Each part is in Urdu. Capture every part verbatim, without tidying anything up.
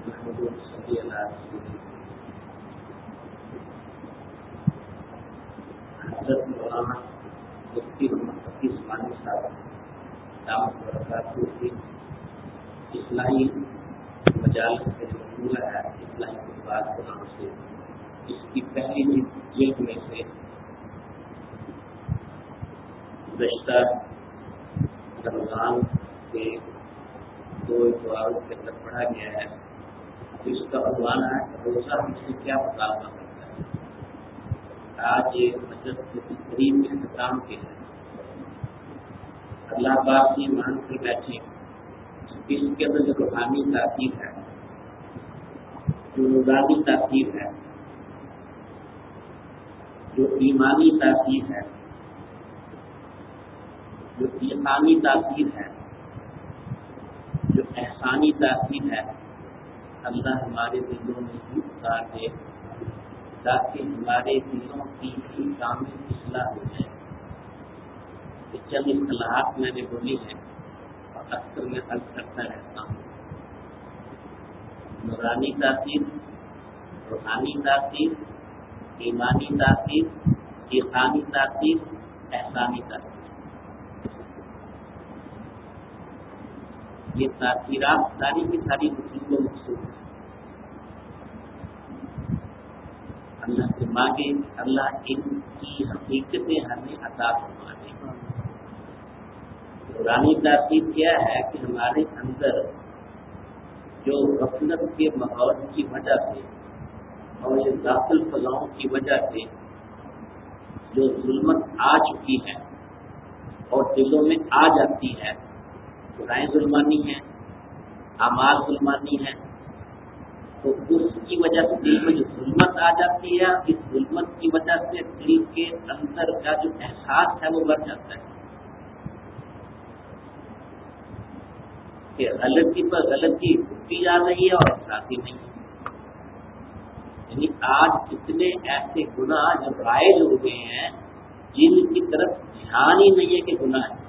محمود صلی اللہ علیہ وسلم حضرت مولانا مفتی محمد تقی عثمانی صاحب دعوت برکاتہ کی اصلاحی مجالس کا جو مجموعہ ہے اصلاحی خطبات کے نام سے اس کی پہلی جلد میں سے گزشتہ رمضان کے دو اتوار کے اندر پڑھا گیا ہے. اس کا عنوان ہے روزہ ہم سے کیا مطالبہ کرتا ہے. آج یہ مجلس کے قریب اختتام کے ہے. اللہ پاک کی مان سے بیٹھے اس کے اندر جو روحانی تاثیر ہے, جو نورانی تاثیر ہے, جو ایمانی تاثیر ہے, جو ایمانی تاثیر ہے, جو احسانی تاثیر ہے, اللہ ہمارے دلوں میں بھی اتار دے تاکہ ہمارے دلوں کی بھی کامل اصلاح ہو جائے. چند اصطلاحات میں نے بولی ہیں اور اکثر میں حل کرتا رہتا ہوں. نورانی تاثیر, روحانی تاثیر, ایمانی تاثیر, عرفانی تاثیر, احسانی تاثیر. یہ تاثیرات ساری کی ساری مسلم کو مخصوص ہے. اللہ سے مانگے اللہ ان کی حقیقتیں ہمیں عطا فرما دے. پرانی تاثیر کیا ہے کہ ہمارے اندر جو غفلت کے ماحول کی وجہ سے اور یہ داخل فضاؤں کی وجہ سے جو ظلمت آ چکی ہے اور دلوں میں آ جاتی ہے, رائے ظلمانی ہے, اعمال ظلمانی ہے, تو اس کی وجہ سے دل میں جو ظلمت آ جاتی ہے, اس ظلمت کی وجہ سے دل کے اندر کا جو احساس ہے وہ بڑھ جاتا ہے کہ غلطی پر غلطی اٹھتی جا رہی ہے اور احساس ہی نہیں. یعنی آج کتنے ایسے گناہ جو رائج ہو گئے ہیں جن کی طرف دھیان ہی نہیں ہے کہ گناہ ہے.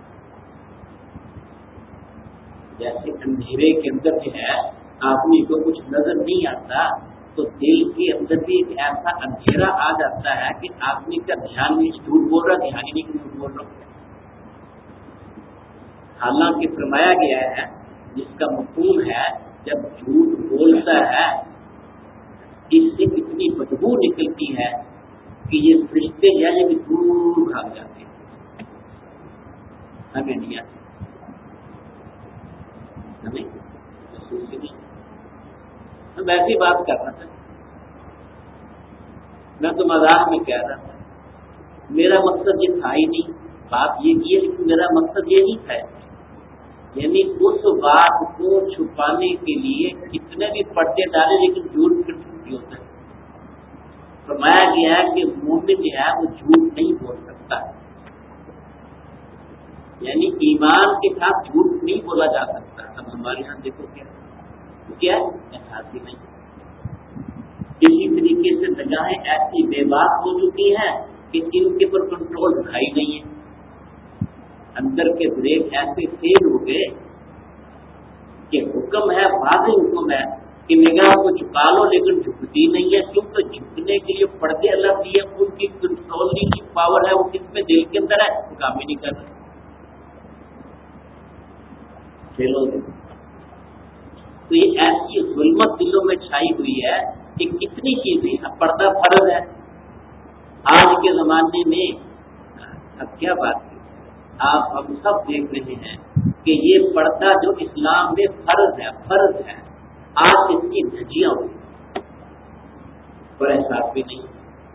جیسے اندھیرے کے اندر جو ہے آدمی کو کچھ نظر نہیں آتا تو دل کے اندر بھی ایک ایسا اندھیرا آ جاتا ہے کہ آدمی کا دھیان بھی جھوٹ بول رہا, دھیان ہی نہیں کہ جھوٹ بول رہا. حالانکہ فرمایا گیا ہے جس کا مفہوم ہے جب جھوٹ بولتا ہے اس سے کتنی بدبو نکلتی ہے کہ یہ فرشتے ہیں یہ بھی دور بھاگ جاتے ہیں, ہمیں نہیں آتے, ہمیں محسوس ہی نہیں. میں ویسی بات کر رہا تھا, میں تو مذاق میں کہہ رہا تھا, میرا مقصد یہ تھا ہی نہیں. بات یہ کی ہے لیکن میرا مقصد یہ نہیں تھا. یعنی اس بات کو چھپانے کے لیے کتنے بھی پردے ڈالے لیکن جھوٹ پھر جھوٹ ہی ہوتا ہے. فرمایا گیا ہے کہ مومن جو ہے وہ جھوٹ نہیں بول سکتا, یعنی ایمان کے ساتھ جھوٹ نہیں بولا جا سکتا. اب ہمارے یہاں دیکھو کیا کیا احساس ہی نہیں. اسی طریقے سے نگاہیں ایسی بے بات ہو چکی ہیں کہ ان کے پر کنٹرول دکھائی نہیں ہے. اندر کے بریک ایسے فیل ہو گئے کہ حکم ہے, واضح حکم ہے کہ نگاہ کو جھکا لو لیکن جھکتی نہیں ہے. کیونکہ جھکنے کے لیے پردے اللہ دیے, ان کی کنٹرول کی پاور ہے وہ کس میں, دل کے اندر ہے, وہ کام ہی نہیں کر رہے. فیل ہو گئے. تو یہ ایسی ظلمت دلوں میں چھائی ہوئی ہے کہ کتنی چیزیں, پردہ فرض ہے آج کے زمانے میں. اب کیا بات ہے, آپ ہم سب دیکھ رہے ہیں کہ یہ پردہ جو اسلام میں فرض ہے فرض ہے آج اس کی دھجیاں ہوئی پر احساس بھی نہیں.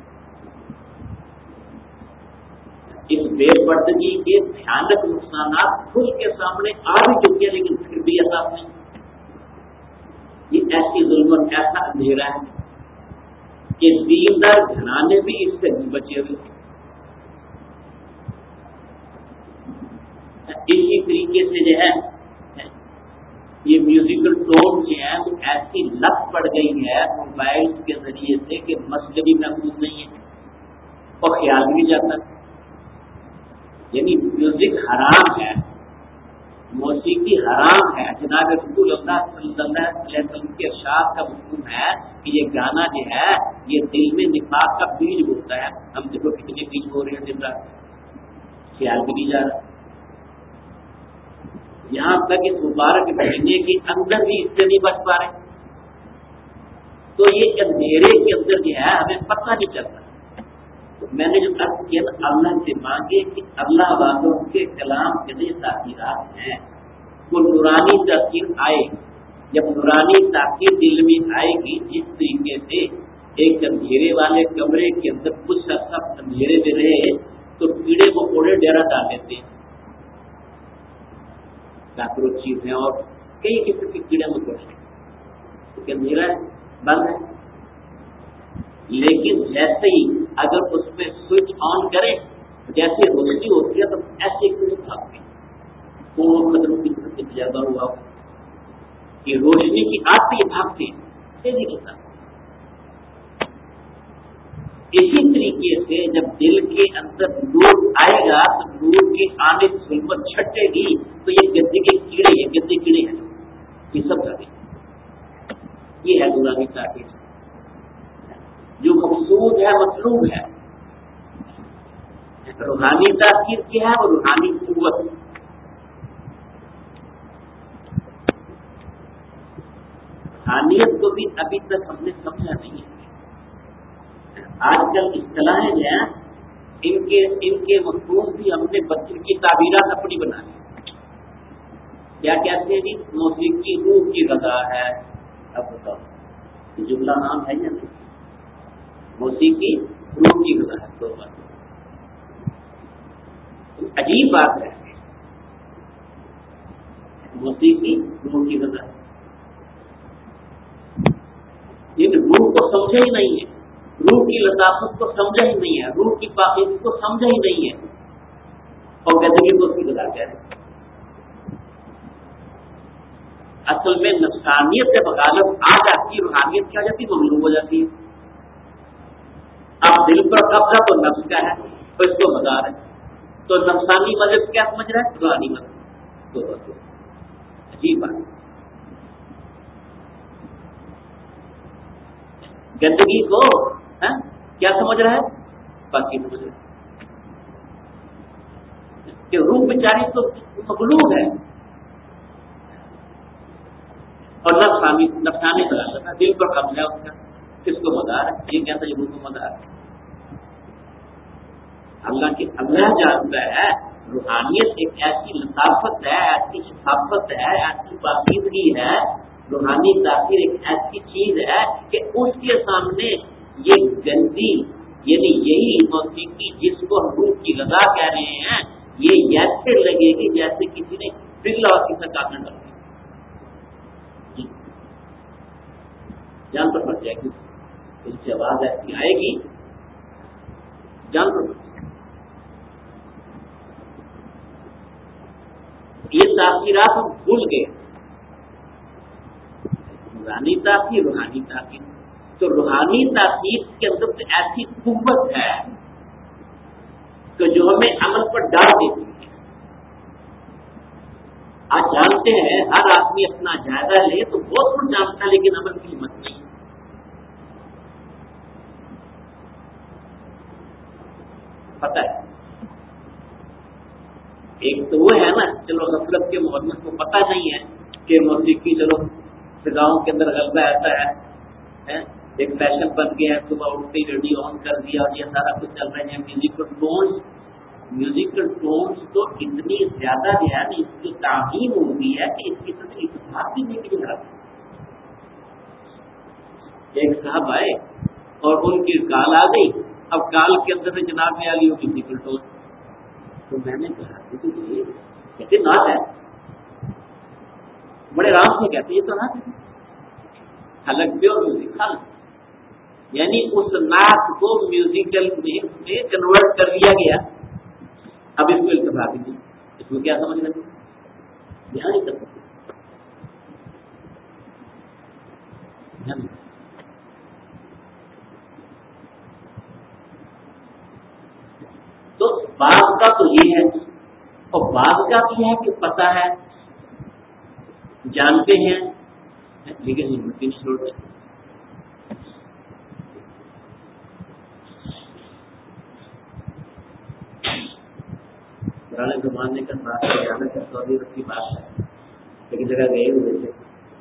اس بے پردگی کے بھیانک نقصانات کھل کے سامنے آ بھی چکے ہیں لیکن پھر بھی احساس نہیں. یہ ایسی ظلمت, ایسا اندھیرا ہے کہ دیندار گھرانے بھی اس سے بچے ہوئے. اسی طریقے سے جو ہے یہ میوزیکل ٹون جو ہے وہ ایسی لت پڑ گئی ہے موبائل کے ذریعے سے کہ مسجد بھی محفوظ نہیں ہے اور خیال بھی نہیں جاتا. یعنی میوزک حرام ہے موسیقی حرام ہے. جناب رسول اللہ صلی اللہ علیہ وسلم کے ارشاد کا مفہوم ہے کہ یہ گانا جو ہے یہ دل میں نفاق کا بیج بوتا ہے. ہم دیکھو کتنے بیج بو رہے ہیں دن رات, خیال بھی نہیں جا رہا. یہاں تک اس مبارک مہینے کے اندر بھی اس سے نہیں بچ پا رہے. تو یہ اندھیرے کے اندر جو ہے ہمیں پتہ نہیں چلتا. تو میں نے جو عرض کیا نا, اللہ سے مانگے کہ اللہ والوں کے کلام کے لیے تاثیرات ہیں, وہ نورانی تاثیر آئے. جب نورانی تاثیر دل میں آئے گی, جس طریقے سے ایک اندھیرے والے کمرے کے اندر کچھ عرصہ اندھیرے میں رہے تو کیڑے مکوڑے ڈیرا ڈال دیتے ہیں, کاکروچ چیز ہیں اور کئی قسم کے کیڑے مکوڑے ہیں, کیونکہ اندھیرا ہے, بند ہے. لیکن جیسے ہی اگر اس میں سوئچ آن کریں, جیسے روشنی ہوتی ہے تو ایسے کیڑے بھاگتے ہیں. کون قدروں کی طرف سے تجربہ ہوا کہ روشنی کی آتی بھاگتے ہیں تیزی کے ساتھ. اسی طریقے سے جب دل کے اندر نور آئے گا تو نور کے آنے سے ظلمت چھٹے گی تو یہ گدے کے کیڑے یہ گدے کیڑے ہیں, یہ سب بھاگے. یہ ہے نورانی تاثیر. جو مقصود ہے مطلوب ہے. روحانی تاثیر کیا ہے, وہ روحانی قوت. روحانیت کو بھی ابھی تک ہم نے سمجھا نہیں ہے. آج کل اصطلاحیں جو ہیں ان کے ان کے مفہوم بھی ہم نے بچوں کی تعبیرات اپنی بنا لی. کیا کہتے ہیں جی, موسیقی روح کی غذا ہے. اب بتاؤ یہ جملہ عام ہے یا نہیں؟ موسیقی روح کی غذا ہے. دو بات عجیب بات ہے. موسیقی روح کی غذا ہے, لیکن روح کو سمجھا ہی نہیں ہے, روح کی لطافت کو سمجھا ہی نہیں ہے, روح کی پاکیزگی کو سمجھا ہی نہیں ہے, اور گندگی کو اس کی غذا کہہ رہے ہیں. اصل میں نفسانیت سے بغاوت آ جاتی, روحانیت کیا جاتی, مغلوب ہو جاتی ہے. اب دل پر قبضہ تو نفس کا ہے, تو اس کو بتا رہے تو نفسانی مذہب کیا سمجھ رہا ہے, روحانی مذہب. تو عجیب بات. گندگی کو ہے کیا سمجھ رہا ہے, باقی سمجھ رہا ہے کہ روح بیچاری تو مغلوب ہے, اور نفسانی نفسانی بنا دل پر قبضہ ہے اس کا, کس کو مدار ہے, یہ کہتا ہے روح کو مدار ہے. اللہ کی اللہ جانتا ہے. روحانیت ایک ایسی لطافت ہے, ایسی شفافت ہے, ایسی پاکیزگی ہے. روحانی تاثیر ایک ایسی چیز ہے کہ اس کے سامنے یہ گندی یعنی یہی موسیقی جس کو روح کی غذا کہہ رہے ہیں, یہ ایسے لگے گی جیسے کسی نے پگھلا اور کسی کاٹنا ڈال دیا. جان پر پڑ جائے گی, اس سے آواز ایسی آئے گی جان پر پڑ جائے گی. یہ تاثیرات ہم بھول گئے. روحانی تاثیر روحانی تاثیر تو روحانی تاثیر کے اندر تو ایسی قوت ہے کہ جو ہمیں عمل پر ڈال دیتی ہے. آج جانتے ہیں ہر آدمی اپنا جائزہ لے تو بہت کچھ جانتا ہے, لیکن عمل کی ہمت نہیں. پتہ ہے ایک تو وہ ہے نا, چلو غفلت کے محمد کو پتہ نہیں ہے کہ موسیقی چلو فضاؤں کے اندر غلبہ ایسا ہے, ایک فیشن بن گیا ہے, صبح اٹھتے ہی ریڈیو آن کر دیا اور یہ سارا کچھ چل رہے ہیں. میوزیکل ٹونس میوزیکل ٹونس تو اتنی زیادہ جو ہے نا اس کی تعمیم ہو گئی ہے کہ اس کی طرح اتفاق بھی نہیں کی جاتی. ایک صاحب آئے اور ان کی کال آ گئی. اب کال کے اندر سے جناب میں آ گئی میوزیکل ٹونس. تو میں نے کہا کہ یہ کیسے نعت ہے, بڑے آرام سے کہتے یہ تو نعت ہے, حلق پہ اور میوزک خال, یعنی اس نعت کو میوزیکل میں کنورٹ کر لیا گیا. اب اس کو التفاق نہیں, اس کو کیا سمجھ لگے, یہاں نہیں کر سکتے. تو بعض کا تو یہ ہے, اور بعض کا بھی ہے کہ پتہ ہے جانتے ہیں لیکن ہمت نہیں چھوڑتے. پرانے زمانے کا ساتھ جانا کا سعودی عرب کی بات ہے، ایک جگہ گئے ہوئے تھے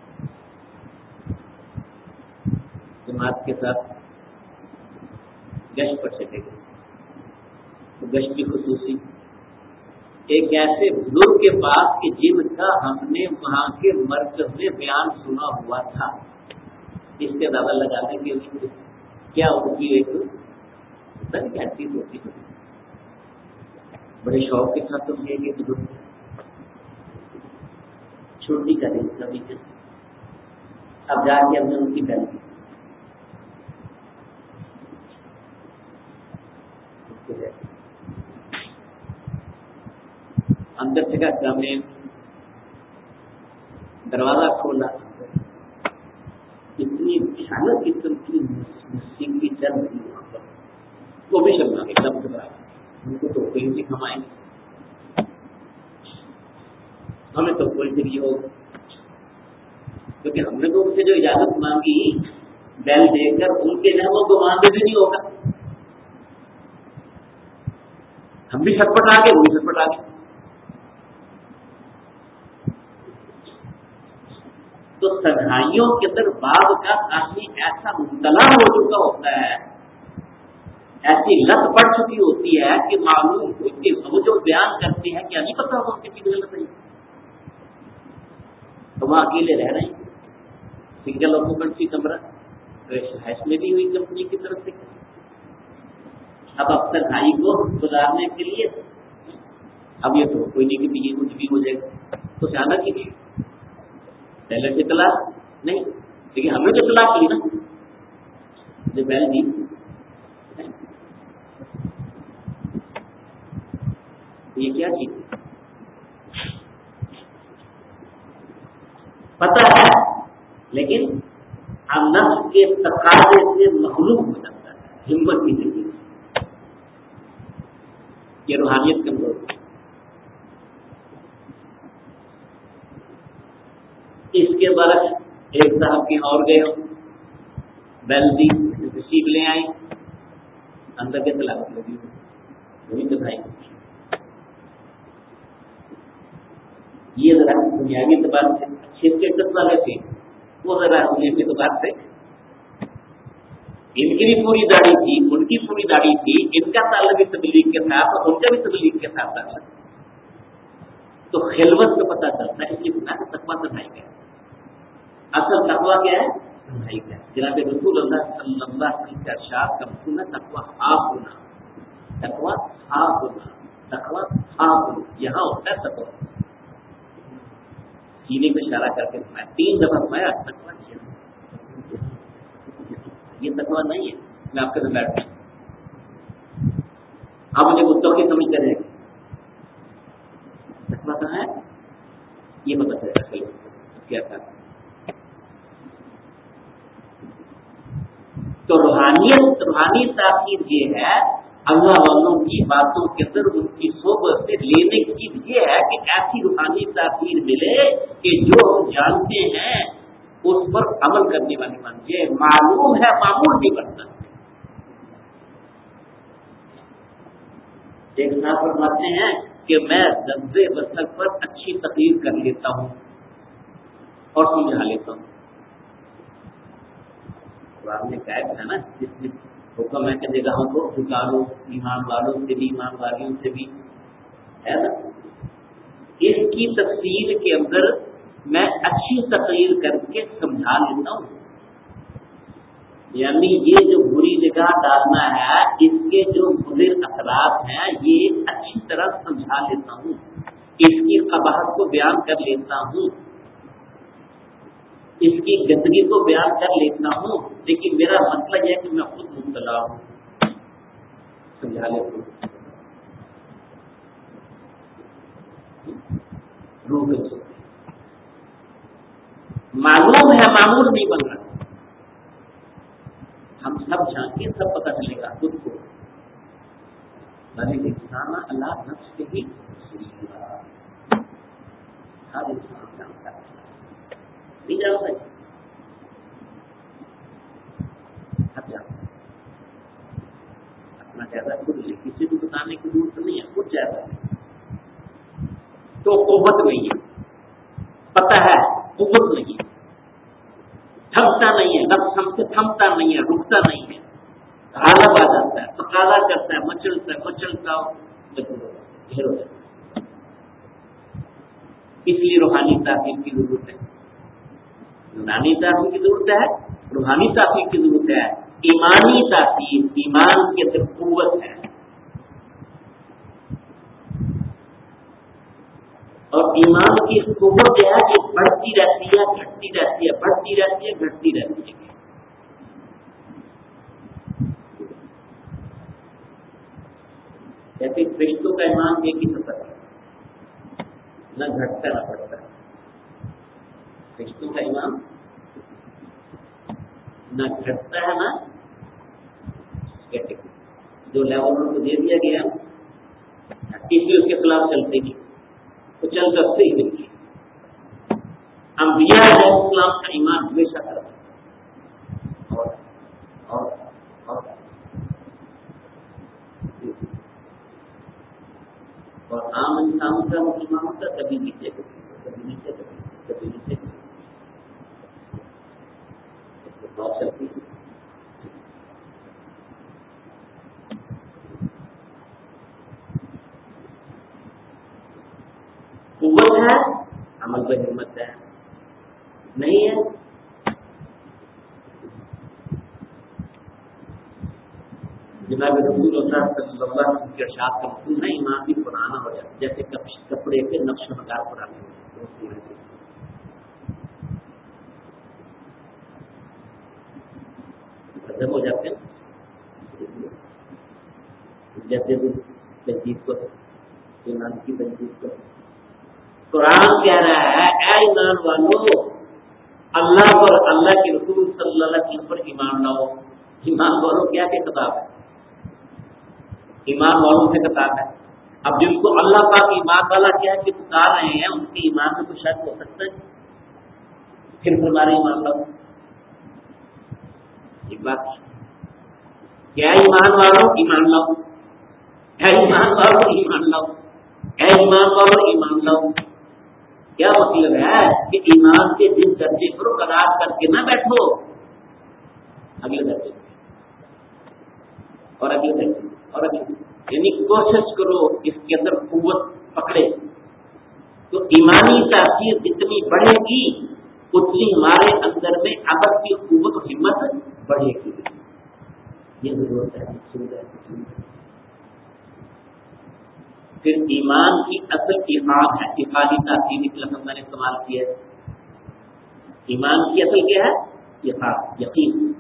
جماعت کے ساتھ، گشت پر چلے گئے. تو گشت کی خصوصی ایک ایسے بزرگ کے پاس کہ جن کا ہم نے وہاں کے مرکز میں بیان سنا ہوا تھا، اس کے اندازہ لگانے کے لیے کیا ان کی ایک کیا چیز ہوتی ہے، بڑے شوق کے ساتھ تم یہ بزرگ چھوٹی کا دن کبھی سے اب جا کے ہم نے ان کی پہل کی اندر سے کا ہم نے دروازہ کھولا، اتنی بھیانک قسم کی موسیقی چل رہی وہاں پر، وہ بھی شرما گئے سب سے برابر. ان کو تو کوئی نہیں کمائیں، ہمیں تو کوئی بھی نہیں ہوگا، کیونکہ ہم نے تو ان سے جو اجازت مانگی بیل دے کر ان کے ناموں کو مانگے بھی نہیں ہوگا. ہم بھی چھٹپٹ آ گئے، وہ بھی چھٹپٹ آ گئے. تو تنہائیوں کے اندر بعض کا آدمی ایسا مبتلا ہو چکا ہوتا ہے، ایسی لت پڑ چکی ہوتی ہے کہ معلوم ہوتی وہ جو بیان کرتے ہیں کیا نہیں پتا وہ کسی کو غلط نہیں. تو وہاں اکیلے رہ رہے ہیں، سنگل آکوپنسی کمرہ رہائش میں بھی ہوئی کمپنی کی طرف سے. اب اب تنہائی کو گزارنے کے لیے اب یہ تو کوئی نہیں کہ یہ کچھ بھی ہو جائے گا، تو اچانک ہی پہلے سے طلاق نہیں، لیکن ہم نے تو طلاق لی نا جو پہلے دی. یہ کیا چیز پتہ ہے، لیکن ہم نفس کے تقاضے سے مخلوق ہو جاتا ہے، ہمت کی نہیں، یہ روحانیت کمزور ہے. اس کے برعکس ایک صاحب کے اور گئے ہو بیل دی رسیب لے آئے، اندر کے طلاق لگی وہی بتائی. یہ ذرا دنیاوی اعتبار سے اچھے اسٹیٹس والے تھے، وہ ذرا دنیاوی اعتبار سے ان کی بھی پوری داڑھی تھی، ان کی پوری داڑھی تھی، ان کا تعلق بھی تبلیغ کے ساتھ اور ان کا بھی تبلیغ کے ساتھ تعلق. تو خلوت کا پتہ چلتا ہے، اس لیے بنا کہ تقویٰ تنہائی کا ہے. اصل تقویٰ کیا ہے؟ تنہائی کا ہے. جناب رسول اللہ صلی اللہ علیہ وسلم کا ارشاد کا مفہوم ہے تقویٰ آپ ہونا، تقویٰ آپ ہونا، تقویٰ آپ ہونا. یہاں ہوتا ہے تقویٰ سینے میں اشارہ کر کے فرمایا، تین دفعہ فرمایا تقویٰ کیا، یہ تقویٰ نہیں ہے. میں آپ کے ساتھ بیٹھتا ہوں، آپ مجھے متقی سمجھ کر رہے ہیں، تقویٰ کہاں ہے یہ پتہ چلے گا کیا تھا. تو روحانیت روحانی تاثیر یہ ہے اللہ والوں کی باتوں کے اندر ان کی صحبت سے لینے کی یہ ہے کہ ایسی روحانی تاثیر ملے کہ جو ہم جانتے ہیں اس پر عمل کرنے والی بن جائے، معلوم ہے معمول بھی بنتا ہے. ایک صاحب فرماتے ہیں کہ میں لفظ وصل پر اچھی تقریر کر لیتا ہوں اور سمجھا لیتا ہوں. آپ نے کہا ہے نا جس میں حکم ہے کہ جگہوں کو دکانوں ایمان والوں سے بھی ایمان والیوں سے بھی ہے نا، اس کی تفصیل کے اندر میں اچھی تقریر کر کے سمجھا لیتا ہوں. یعنی یہ جو بری جگہ ڈالنا ہے اس کے جو مضر اثرات ہیں یہ اچھی طرح سمجھا لیتا ہوں، اس کی قباحت کو بیان کر لیتا ہوں، اس کی گندگی کو بیان کر لیتا ہوں، لیکن میرا مطلب یہ ہے کہ میں خود مبتلا ہوں، سمجھا لیتا ہوں. معلوم ہے معمول نہیں بن رہا. ہم سب جانتے سب پتہ چلے گا خود کو، انسان اللہ نفس کے ہی ہر انسان جانتا ہے نہیں جان سکتے. اب جان اپنا چہرہ خود لے, کسی کو بتانے کی ضرورت نہیں ہے, خود چہرہ ہے. تو قوت نہیں ہے, پتہ ہے قوت نہیں ہے, تھمتا نہیں ہے, لفظ ہم سے تھمتا نہیں ہے, رکتا نہیں ہے, غالب آ جاتا ہے, تقاضا کرتا ہے, مچلتا ہے, مچلتا ڈھیر ہو جاتا ہے. اس لیے روحانی تعلیم کی ضرورت ہے, یونانی تعلیم کی ضرورت ہے, روحانی تعلیم کی ضرورت ہے. ایمانی تعلیم, ایمان کے اندر قوت ہے, اور ایمان کی قوت جو ہے یہ بڑھتی رہتی ہے, گھٹتی رہتی ہے, بڑھتی رہتی ہے, گھٹتی رہتی ہے. جیسے فرشتوں کا ایمان ایک ہی سطح ہے, نہ گھٹتا نہ بڑھتا. فرشتوں کا ایمان نہ گھٹتا ہے نہ گھٹے. جو لیول ان کو دے دیا گیا کسی اس کے خلاف چلتے گی تو چل سکتے ہی نہیں. انبیاء علیہ السلام کا ایمان ہمیشہ کرتا اور اور اور اور عام انسانوں کا مسلمان ہوتا کبھی نیچے کبھی نیچے کبھی نیچے بہت چلتی ہے. قوت ہے, عمل پہ ہمت ہے, نہیں ہے جناب رسول اللہ صلی اللہ علیہ وسلم کے ارشاد کا مفہوم ہے ایمان بھی پرانا ہو جاتا ہے, جیسے کپڑے کے نقش و نگار پرانے ہوتے ہیں. ختم ہو جاتے ہیں جیسے تجدید کو, ایمان کی تجدید کو. قرآن کہہ رہا ہے اے ایمان والو, اللہ پر, اللہ کے رسول صلی اللہ علیہ وسلم پر ایمان لاؤ. ایمان والوں کیا کہ کتاب ہے, ایمان والوں سے کتاب ہے. اب جن کو اللہ پاک ایمان والا کیا کہ پکار رہے ہیں ان کے ایمان میں کچھ شک ہو سکتا ہے, پھر ہمارے ایمان لاؤ. ایک بات کیا ایمان والوں ایمان لاؤ, اے ایمان والوں ایمان لاؤ, اے ایمان والوں ایمان لاؤ. کیا مطلب ہے کہ ایمان کے جن درجے پر قرار کر کے نہ بیٹھو, اگلے درجے اور اگلے درجے اور اگلے, یعنی کوشش کرو اس کے اندر قوت پکڑے. تو ایمانی تاثیر جتنی بڑھے گی اتنی ہمارے اندر میں عمل کی قوت و ہمت بڑھے گی. یہ ضرورت ہے. پھر ایمان کی اصل ایمان ہے, افعالی تاثیر اس لفظ میں نے استعمال کیا ہے. ایمان کی اصل کیا ہے؟ افعال, یقین.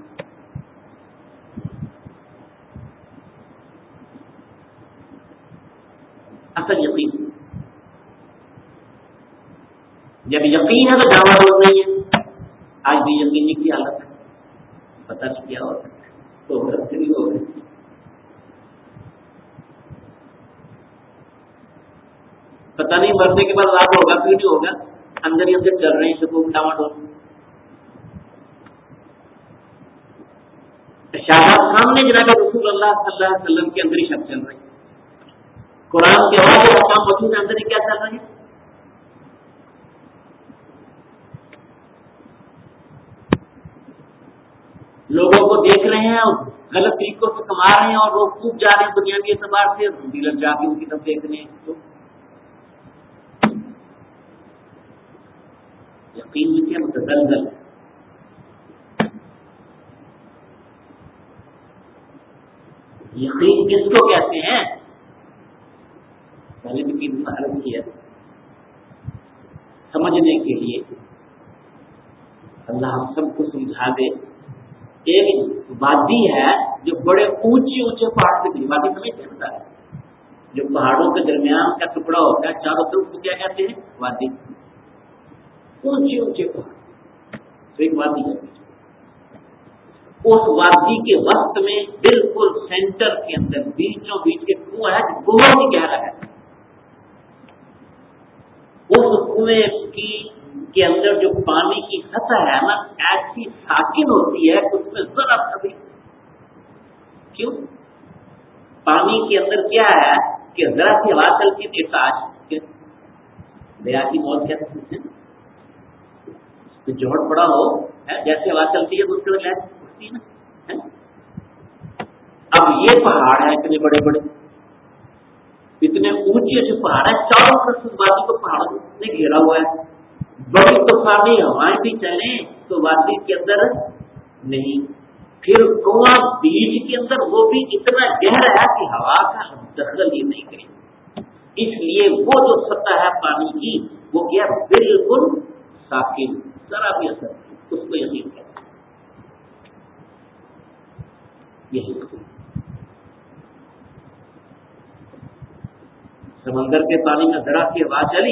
اصل یقین. جب یقین ہے تو دعویٰ روز نہیں ہے. آج بھی یقینی کی حالت ہے, پتہ نہیں کیا ہو سکتا ہے تو غلط نہیں ہو گئی. پتہ نہیں مرنے کے بعد رات ہوگا پھر نہیں ہوگا, اندر ہی اندر چل رہے ہیں تو ٹماٹو. شہادت سامنے جناب رسول اللہ صلی اللہ علیہ وسلم کے اندر ہی شک چل رہے ہیں. قرآن کے واضح احکام موجود ہے, اندر ہی کیا چل رہے ہیں. لوگوں کو دیکھ رہے ہیں اور غلط طریقوں سے کما رہے ہیں اور وہ خوب جا رہے ہیں دنیاوی اعتبار سے, ڈیلر جا کے ان کی طرف دیکھنے ہیں. تو یقین میں کیا متزلزل ہے. یقین کس کو کہتے ہیں؟ پہلے بھی کسی نے عرض کیا سمجھنے کے لیے اللہ ہم سب کو سمجھا دے. ایک وادی ہے جو بڑے اونچے اونچے پہاڑ سے گری, وادی سمجھتے ہیں بتا رہے, جو پہاڑوں کے درمیان کا ٹکڑا ہوتا ہے چاروں طرف کو کیا کہتے ہیں؟ وادی. اونچے اونچے پہاڑ تو ایک وادی ہے. اس وادی کے وسط میں بالکل سینٹر کے اندر بیچوں بیچ کے کنواں ہے جو بہت ہی گہرا ہے. اس کنویں کی کے اندر جو پانی کی سطح ہے نا ایسی ساکن ہوتی ہے اس میں ذرا کبھی کیوں پانی کے اندر کیا ہے کہ ذرا سی ہوا چلتی تھی تاج دریا کی موت کیا جوڑ پڑا ہو جیسے ہوا چلتی ہے تو اس کے لہر اٹھتی ہے نا. اب یہ پہاڑ ہے اتنے بڑے بڑے اتنے اونچے اونچے پہاڑ ہیں چاروں طرف وادی کو پہاڑوں نے گھیرا ہوا ہے. بڑی طوفانی ہوائیں بھی چلیں تو وادی کے اندر نہیں. پھر کنواں بیچ کے اندر وہ بھی اتنا گہرا ہے کہ ہوا کا دخل ہی نہیں کرے. اس لیے وہ جو سطح ہے پانی کی وہ کیا بالکل ساکن ذرا بھی اثر اس کو یقین کرتا یہی سمندر کے پانی میں ذرا سی ہوا چلی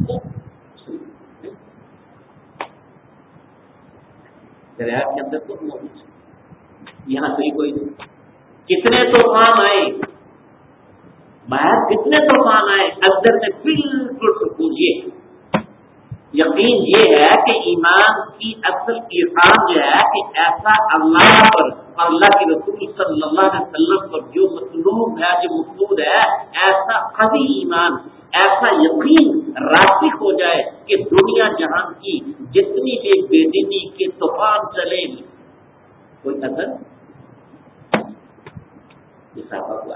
دریا کے اندر تو یہاں سے کوئی کتنے طوفان آئے باہر کتنے طوفان آئے اندر میں بالکل سکون. یہ یقین یہ ہے کہ ایمان کی اصل ارکان جو ہے کہ ایسا اللہ پر اور اللہ کے رسول صلی اللہ علیہ وسلم پر جو مطلوب ہے جو مقصود ہے ایسا قوی ایمان ایسا یقین راسخ ہو جائے کہ دنیا جہان کی جتنی بھی بے دینی کے طوفان چلے کوئی اثر ہوا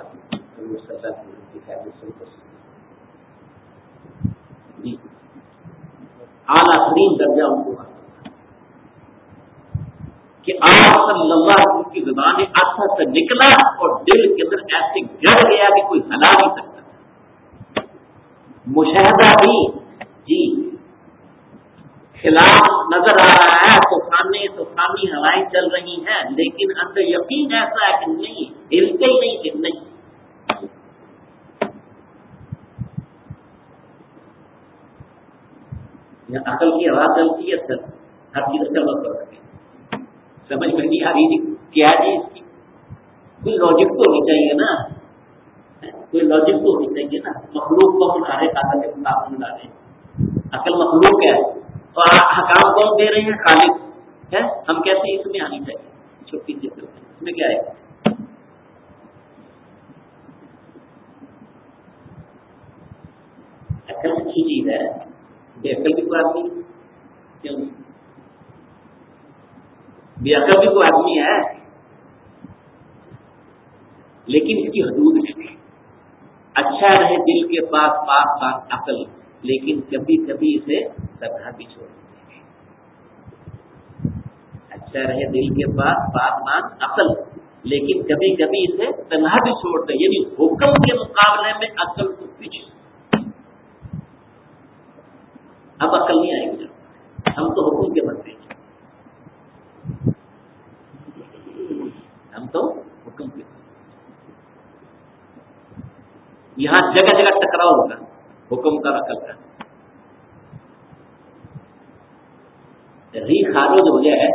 جی اعلیٰ ترین درجہ ان کو کہ آپ صلی اللہ علیہ وسلم کی زبان اثر سے نکلا اور دل کے اندر ایسے گڑ گیا کہ کوئی ہلا نہیں سکتا. مشاہدہ بھی جی خلاف نظر آ رہا ہے طوفانی طوفانی ہوائیں چل رہی ہیں لیکن اندر یقین ایسا ہے کہ نہیں ہلتے ہی نہیں کہ نہیں. عقل کی ہوا چلتی ہے سر ہر چیز اچھا مت کر سکے سمجھ میں نہیں آ رہی کیا جی اس کی کوئی لاجک تو ہونی چاہیے نا کوئی لاجک تو ہونی چاہیے نا. مخلوق کو ہم آرے طاقت کے خلاف میں ڈالیں عقل مخلوق ہے تو حکام کون دے رہے ہیں خالق ہے. ہم کہتے ہیں اس میں آنی چاہیے چھوٹی سی اس میں کیا ہے عقل اچھی چیز ہے بے عقل بھی کوئی آدمی کیوں بے عقل بھی کوئی آدمی ہے لیکن اس کی حدود ہے. اچھا رہے دل کے پاس پاک پاک عقل لیکن کبھی کبھی اسے سبھا بھی چھوڑ دیں. اچھا رہے دل کے پاس پاک پاک عقل لیکن کبھی کبھی اسے تنہا بھی چھوڑ دیں یعنی حکم کے مقابلے میں عقل کو پیچھے. اب عقل نہیں آئے گی ہم تو حکم کے بنتے ہیں ہم تو حکم کے یہاں جگہ جگہ ٹکراؤ ہوگا حکم کا عقل کا. ری خارج ہو جائے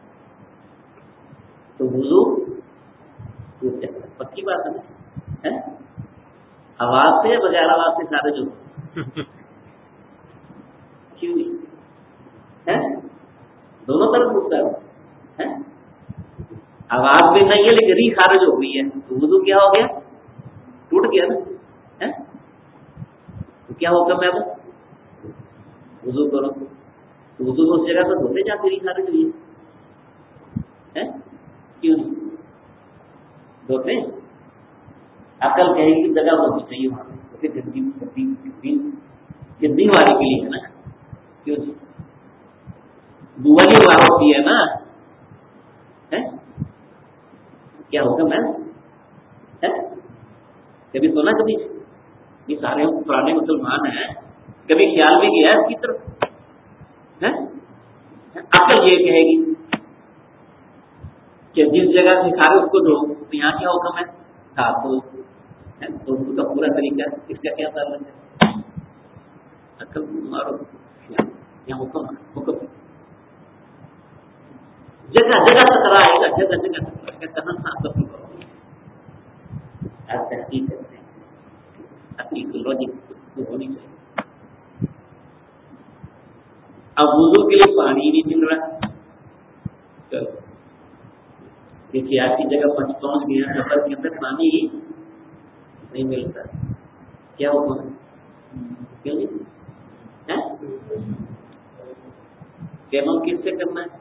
تو وضو ٹوٹ جائے پکی بات ہے نا آواز سے بغیر آواز سے خارج ہو کیوں دونوں طرف ٹوٹتا ہے آواز بھی نہیں ہے لیکن ری خارج ہو گئی ہے تو وضو کیا ہو گیا ٹوٹ گیا نا. تو کیا حکم ہے وہ وضو کرو تو وضو اس جگہ پر دھوتے جاتے ری خارج ہوئی ہے کیوں دھوتے عقل کہے گی جگہ ہونی چاہیے وہاں پہ گندی گندی گندی والی کے لیے ہے نا کیوں والی ہوا ہوتی ہے نا کیا حکم ہے کبھی سونا کبھی یہ سارے پرانے مسلمان ہیں کبھی خیال بھی کیا اس کی طرف عقل یہ کہے گی کہ جس جگہ سے کھا رہے اس کو دو یہاں کیا حکم ہے ہاتھ دو تو اس کا پورا طریقہ اس کا کیا تعلق ہے عقل مارو یہاں حکم حکم جگہ جگہ ٹکرائے گا جگہ جگہ ٹکرائے گا کہاں ساتھ تحقیق کرتے ہیں تحقیق لاجک ہونی چاہیے. اب وضو کے لیے پانی نہیں مل رہا، کسی ایسی جگہ پہنچ گیا سفر کے اندر پانی ہی نہیں ملتا، کیا ہوگا؟ کیوں نہیں؟ تیمم کس سے کرنا ہے؟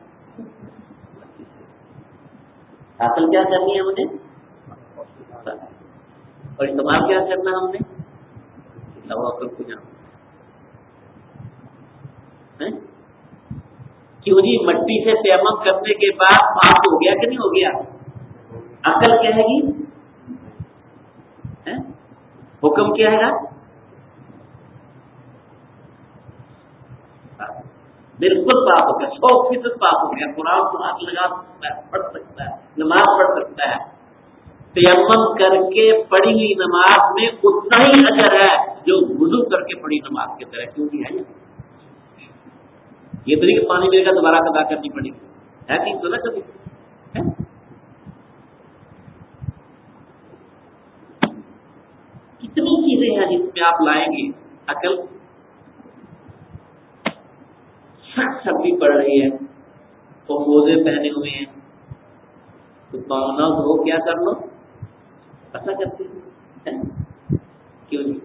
حاصل کیا کرنی ہے مجھے، اور استعمال کیا کرنا ہے ہم نے؟ توکل کو جانا۔ کیوں جی مٹی سے تیمم کرنے کے بعد پاک ہو گیا کہ نہیں ہو گیا؟ عقل کہے گی حکم کیا ہے گا؟ بالکل پاک ہو گیا، سو فیصد پاک ہو گیا، قرآن کو ہاتھ لگا سکتا ہے، پڑھ سکتا ہے، نماز پڑھ سکتا ہے۔ تیمم کر کے پڑھی ہوئی نماز میں اتنا ہی اجر ہے جو وضو کر کے پڑھی نماز کی طرح، کیونکہ ہے یہ تو نہیں کہ پانی ملے گا دوبارہ ادا کرنی پڑے گی، ہے کہ تو نہ کبھی کتنی چیزیں ہیں جس میں آپ لائیں گے عقل۔ سخت سردی پڑ رہی ہے تو موزے پہنے ہوئے ہیں تو پاؤں نہ دھو کیا کر لو، ایسا کرتے ہیں کیوں نہیں؟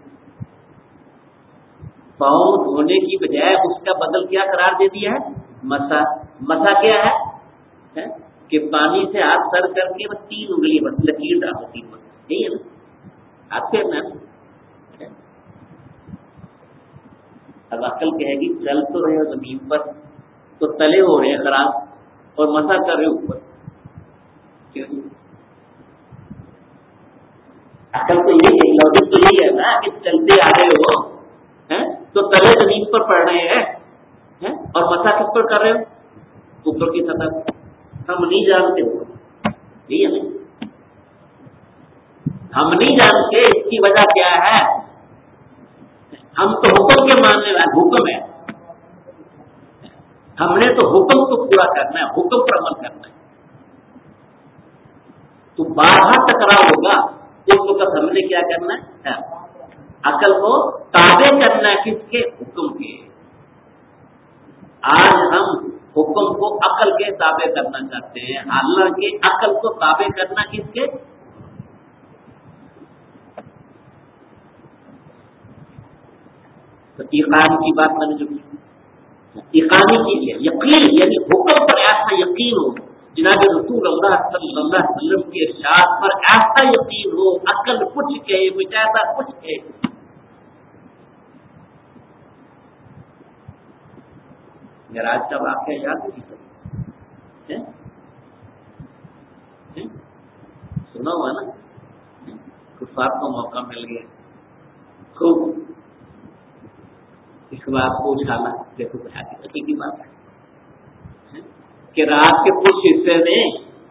پاؤں دھونے کی بجائے اس کا بدل کیا قرار دے دیا ہے؟ مسا۔ مسا کیا ہے کہ پانی سے ہاتھ سر کر کے بس تین انگلی بس لکیر ڈال ہوتی ہے، یہی ہے نا آپ کے میں۔ اب عقل کہے گی چل تو رہے ہو زمین پر تو تلے ہو رہے ہیں خراب اور مسا کر رہے اوپر، کیوں؟ عقل تو یہی ہے، لوجک تو یہی ہے نا کہ چلتے آ رہے ہو تو تلے زمین پر پڑ رہے ہیں اور مسا کس پر کر رہے ہو؟ اوپر کی سطح۔ ہم نہیں جانتے ہو یہی ہے، ہم نہیں جانتے اس کی وجہ کیا ہے۔ ہم تو حکم کے ماننے والے، حکم ہے، ہم نے تو حکم کو پورا کرنا ہے، حکم پر عمل کرنا ہے۔ تو بارہ ٹکراؤ ہوگا اس وقت ہم نے کیا کرنا ہے؟ عقل کو تابع کرنا ہے، کس کے؟ حکم کے۔ آج ہم حکم کو عقل کے تابع کرنا چاہتے ہیں، حالانکہ عقل کو تابع کرنا کس کے؟ تو ایقان کی بات میں نے جو کی، ایقانی چیز ہے یقین، یعنی حکم پر ایسا یقین ہو، جناب رسول اللہ صلی اللہ علیہ وسلم کے ارشاد پر ایسا یقین ہو، عقل کچھ کہے مجاہدہ کچھ کہے۔ معراج کا واقعہ یاد نہیں سنا ہوا نا، کفار کو موقع مل گیا خوب اس بات کو اچھالا۔ دیکھو حقیقت کی بات ہے کہ رات کے کچھ حصے میں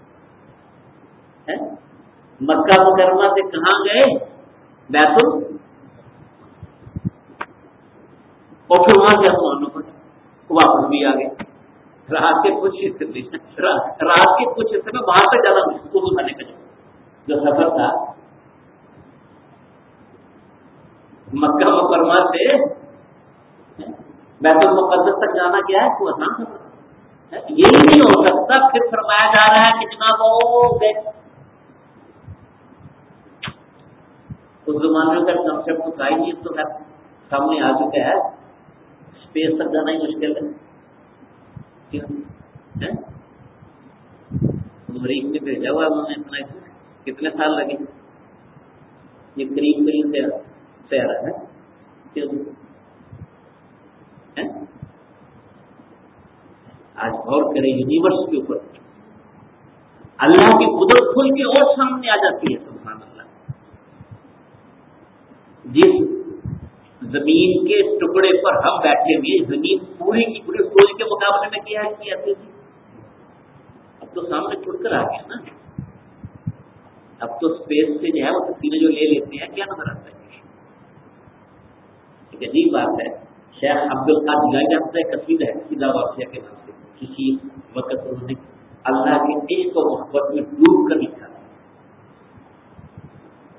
مکہ مکرمہ سے کہاں گئے؟ بیت ال، اور پھر وہاں سے مسلمانوں پر واپس بھی آ گئے۔ رات کے کچھ حصے میں رات کے کچھ حصے میں وہاں پہ زیادہ مشکل ہونے کا جو سفر تھا مکہ مکرمہ سے بیت المقدس تک جانا کیا ہے؟ وہ آسان سفر، یہ نہیں ہو سکتا۔ پھر فرمایا جا رہا ہے کہ جناب وہ گئے اس زمانے کا کنسپٹ تو کا ہی نہیں، تو سامنے آ چکا ہے، اسپیس تک جانا ہی مشکل ہے۔ مریخ میں بھیجا ہوا انہوں نے اتنا، کتنے سال لگے؟ یہ قریب قریب سے آ رہا ہے۔ آج غور کریں یونیورس کے اوپر، اللہ کی قدرت کھل کے اور سامنے آ جاتی ہے۔ سبحان اللہ، جس زمین کے ٹکڑے پر ہم بیٹھے ہوئے، زمین پوری کی پوری سورج کے مقابلے میں کیا ہے کیا تھی؟ اب تو سامنے چھڑ کر آ گیا نا، اب تو اسپیس سے جو ہے وہ تصویریں جو لے لیتے ہیں کیا نظر آتا ہے؟ ایک عجیب بات ہے، شیخ عبد القادر جیلانی کا ایک قصیدہ ہے سیدھا واقعہ کے نام سے، کسی وقت انہوں نے اللہ کے عشق و محبت میں ڈوب کر لکھا،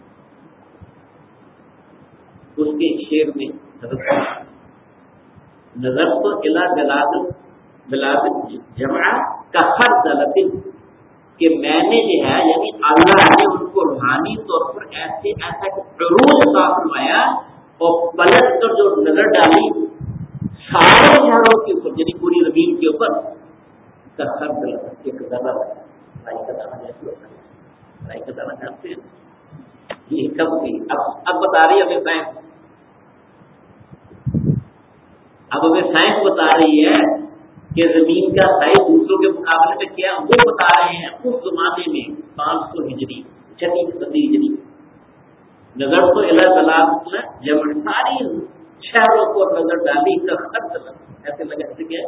اس کے شعر میں نظر تو الا جلال بلاد جمع کا ہر دلت کہ میں نے جو ہے یعنی اللہ نے ان کو روحانی طور پر ایسے ایسا عروج عطا فرمایا اور پلٹ کر جو نظر ڈالی سارے شہروں کے اوپر یعنی پوری زمین کے اوپر کا ہر دلت ایک ذرہ رائی کا دانا جیسے ہوتا ہے رائی کا دانا جانتے ہیں یہ کب تھی اب اب بتا رہی ہے ہمیں سائنس اب ہمیں سائنس بتا رہی ہے کہ زمین کا سائز دوسروں کے مقابلے میں کیا وہ بتا رہے ہیں اس زمانے میں پانچ سو ہجری چھٹی صدی ہجری نظر تو اللہ تعالیٰ جب ساری شہروں کو نظر ڈالی کا خط ایسے لگا ایسے کیا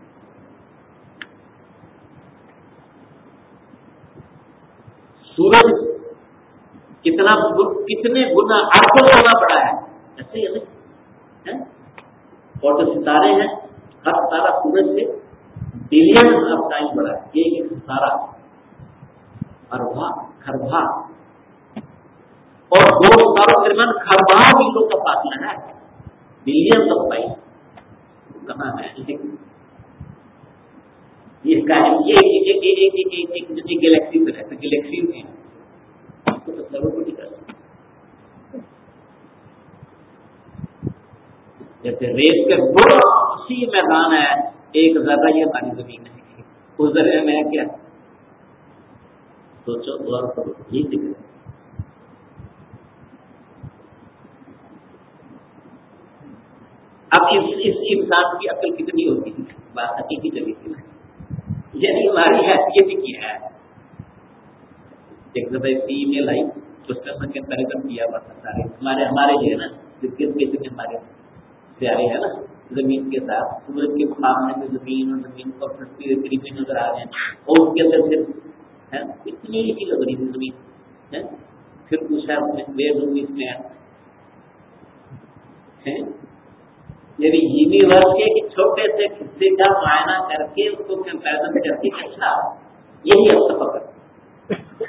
سورج کتنا کتنے گنا اربوں گنا بڑا ہے ایسے ہی اور جو ستارے ہیں ہر ستارہ سورج سے بلین آف ٹائم بڑا ہے ایک ایک ستارہ اربا خربا اور دو ستاروں کے درمیان خربا میلوں کا فاصلہ ہے بلین آف ٹائم کہاں ہے یہ گلیکسی سے رہتا گلیکسی میں جیسے ریت کے بڑا اسی میدان ہے ایک ذرہ یہ ہماری زمین ہے اس ذرے میں کیا سوچو غور کرو یہ دکھ رہا ہے اب اس اس انسان کی عقل کتنی ہوتی ہے بات حقیقی چلی تھی یعنی ہماری حیثیت کیا ہے ایک دفعہ ٹی وی میں لائی اس کا کنپیریزن کیا بات سارے ہمارے ہمارے جو ہے نا کتنے ہمارے پیارے ہیں نا زمین کے ساتھ سورج کے مقابلے میں زمین اور زمین کو پھٹتی ہوئی قریبی نظر آ رہے ہیں اور اس کے اندر پھر اتنی ہی لگ رہی تھی زمین پھر پوچھا بے روم اس میں یعنی یونیورس کے چھوٹے سے حصے کا معائنہ کر کے اس کو کمپیرزن کر کے اچھا یہی اب سفر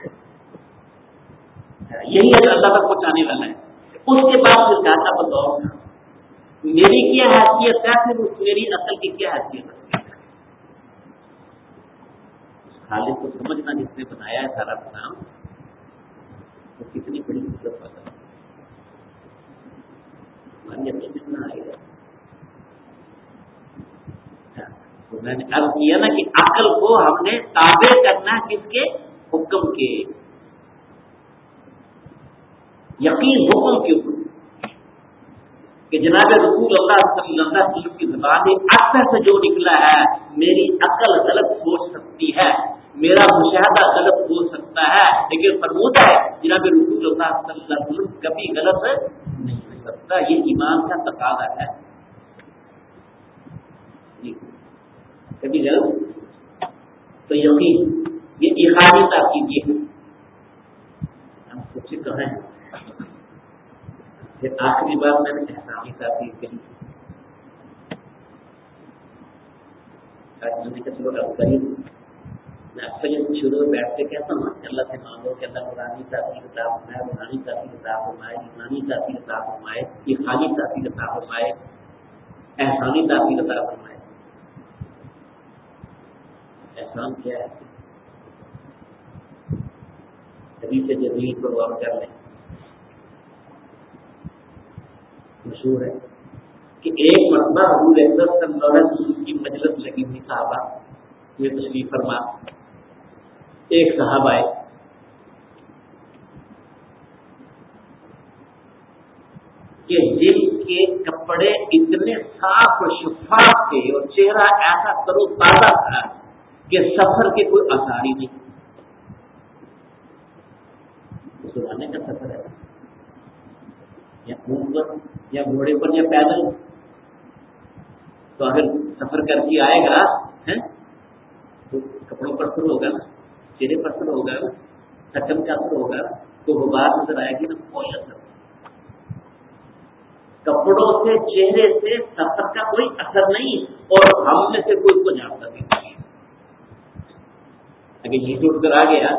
یہی اللہ تک پہنچانے والا ہے اس کے بعد پھر کہا بتاؤ میری کیا حیثیت ہے پھر میری عقل کی کیا حیثیت ہے خالق کو سمجھنا جس نے بنایا ہے سارا کام وہ کتنی بڑی مدد والا ہے ہماری عقل کتنا آئے گا میں نے اب کیا نا کہ عقل کو ہم نے تابع کرنا کس کے حکم کے یقین حکم کے اوپر کہ جناب رسول اللہ صلی اللہ علیہ وسلم کی زبان اکثر سے جو نکلا ہے میری عقل غلط سوچ سکتی ہے میرا مشاہدہ غلط ہو سکتا ہے لیکن فرمودا ہے جناب رسول اللہ صلی اللہ علیہ وسلم کبھی غلط نہیں ہو سکتا یہ ایمان کا تقاضا ہے کبھی غلط تو یقین یہ ایقانی تاکید یہ ہم سوچے کہاں ہیں پھر آخری بار میں نے احسانی تاکید کری آج میں نے کہا چلو اب قریب میں اکثر یہ شروع میں بیٹھ کے کہتا ہوں کہ اللہ سے مانگو کہ اللہ قرآنی تاثیر کتاب فرمائے قرآنی تاثیر کتاب فرمائے ایمانی تاثیر کتاب فرمائے ایقانی تاثیر کتاب فرمائے احسانی تاثیر کتاب فرمائے احسان کیا ہے حدیث جبریل پر غور کر لیں مشہور ہے کہ ایک مرتبہ حضور اکرم صلی اللہ علیہ وسلم کی مجلس لگی ہوئی صحابہ یہ تشریف فرما ایک صاحب آئے کہ جن کے کپڑے اتنے صاف اور شفاف تھے اور چہرہ ایسا تر و تازہ تھا کہ سفر کے کوئی آثار ہی نہیں زمانے کا سفر ہے یا اونٹ پر یا گھوڑے پر یا پیدل تو اگر سفر کر کے آئے گا تو کپڑوں پر اثر ہوگا نا چہرے پر اثر ہوگا نا تھکن کا اثر ہوگا تو غبار نظر آئے گی نا کوئی اثر کپڑوں سے چہرے سے سفر کا کوئی اثر نہیں اور ہم میں سے کوئی کو جانتا نہیں اگر یہ ٹوٹ کر آ گیا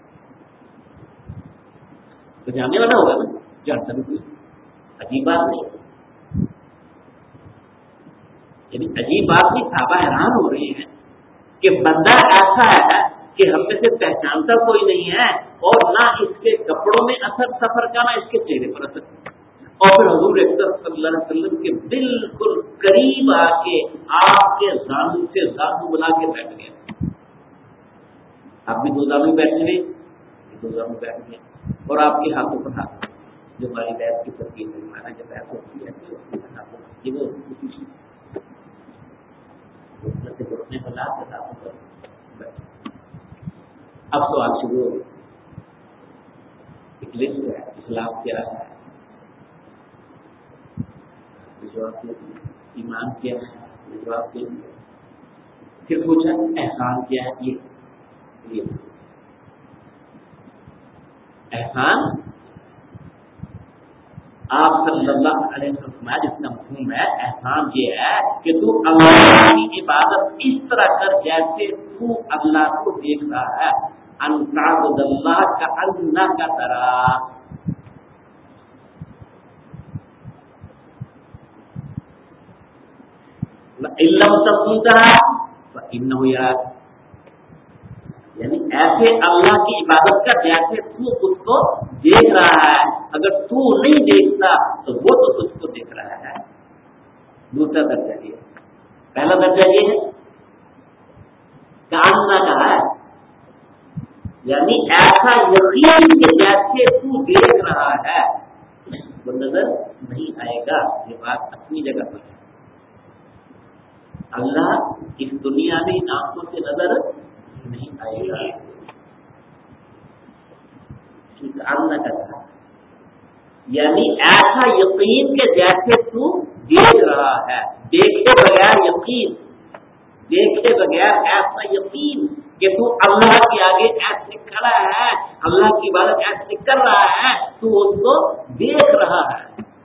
تو جاننے والا ہوگا نا جانتا بھی کوئی عجیب بات نہیں یعنی عجیب بات نہیں، صحابہ حیران ہو رہے ہیں کہ بندہ ایسا ہے کہ ہم میں سے پہچانتا کوئی نہیں ہے، اور نہ اس کے کپڑوں میں اثر سفر کا، نہ اس کے چہرے پر اثر۔ اور پھر حضور اکرم صلی اللہ علیہ وسلم کے بالکل قریب آ کے آپ کے زانو سے زانو بنا کے بیٹھ گئے۔ آپ بھی دو زانو بیٹھے ہوئے، دو زانو بیٹھ گئے، اور آپ کے ہاتھوں پر ہاتھ، جو ہماری بیت کی ترکیب ہے، ہمارا جو بیت ہوتی ہے یہ وہ سے گھٹنے پر لا کے ہاتھوں پر بیٹھے۔ اب سوال شروع ہو ایک لسٹ ہے، اسلام کیا ہے، جواب دیں، ایمان کیا ہے، جواب دیں، پھر پوچھا احسان کیا ہے، یہ یہ احسان آپ صلی اللہ علیہ وسلم جس کا مفہوم ہے احسان یہ ہے کہ تو اللہ کی عبادت اس طرح کر جیسے تو اللہ کو دیکھ رہا ہے، ان تعبد اللہ کأنک تراہ۔ ان لم تکن تراہ فإنہ یراک، یعنی ایسے اللہ کی عبادت کا جیسے تو اس کو دیکھ رہا ہے، اگر تو نہیں دیکھتا تو وہ تو تجھ کو دیکھ رہا ہے۔ دوسرا درجہ یہ، پہلا درجہ یہ ہے کاننا کا ہے، یعنی ایسا یقین کہ جیسے تو دیکھ رہا ہے، وہ نظر نہیں آئے گا، یہ بات اپنی جگہ پر ہے۔ اللہ اس دنیا میں ان آنکھوں سے نظر نہیں آئے گا، کاننا کا تھا، یعنی ایسا یقین کہ جیسے تو دیکھ رہا ہے، دیکھے بغیر یقین، دیکھے بغیر ایسا یقین کہ تو اللہ کے آگے ایسے کھڑا ہے، اللہ کی عبادت ایسے کر رہا ہے، تو اس کو دیکھ رہا ہے۔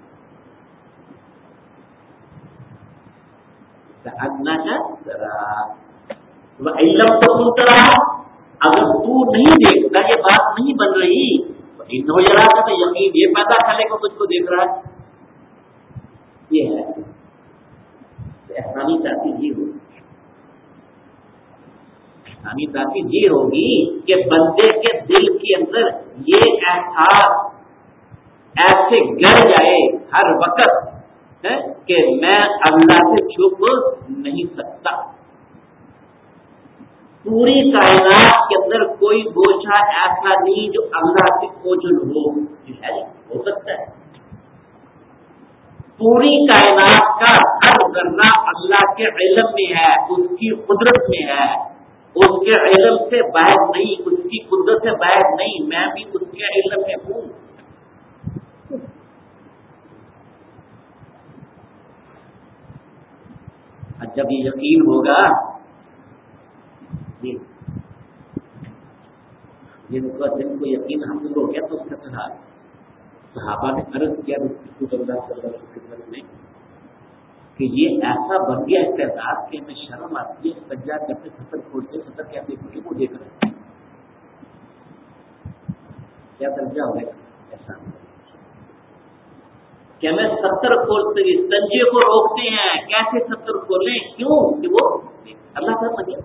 علم تو سنتا رہا، اگر تو نہیں دیکھتا، یہ بات نہیں بن رہی، انہو یرا کا تو یقین یہ پیدا کرنے کو مجھ کو دیکھ رہا ہے، یہ ہے احسانی ذاتی جی ہوگی، احسانی ذاتی جی ہوگی کہ بندے کے دل کے اندر یہ احساس ایسے گر جائے ہر وقت کہ میں اللہ سے چھپ نہیں سکتا۔ پوری کائنات کے اندر کوئی گوشہ ایسا نہیں جو اللہ سے اوجھل ہو، ہے ہو سکتا ہے؟ پوری کائنات کا ہر ذرہ اللہ کے علم میں ہے، اس کی قدرت میں ہے، اس کے علم سے باہر نہیں، اس کی قدرت سے باہر نہیں، میں بھی اس کے علم میں ہوں۔ جب یہ یقین ہوگا، جن کو جن کو یقین حاصل ہو گیا تو اس کا سہارا صحابہ نے عرض کیا رسول اللہ صلی اللہ علیہ وسلم نے کہ یہ ایسا بن گیا استعداد کہ ہمیں شرم آتی ہے، سجا کرتے سطر کھولتے سطر کیسے کھولے وہ دیکھ رہے ہیں، کیا درجہ ہو گیا ایسا کہ ہمیں ستر کھولتے سنجے کو روکتے ہیں، کیسے ستر کھولیں، کیوں کہ وہ اللہ کا مجھے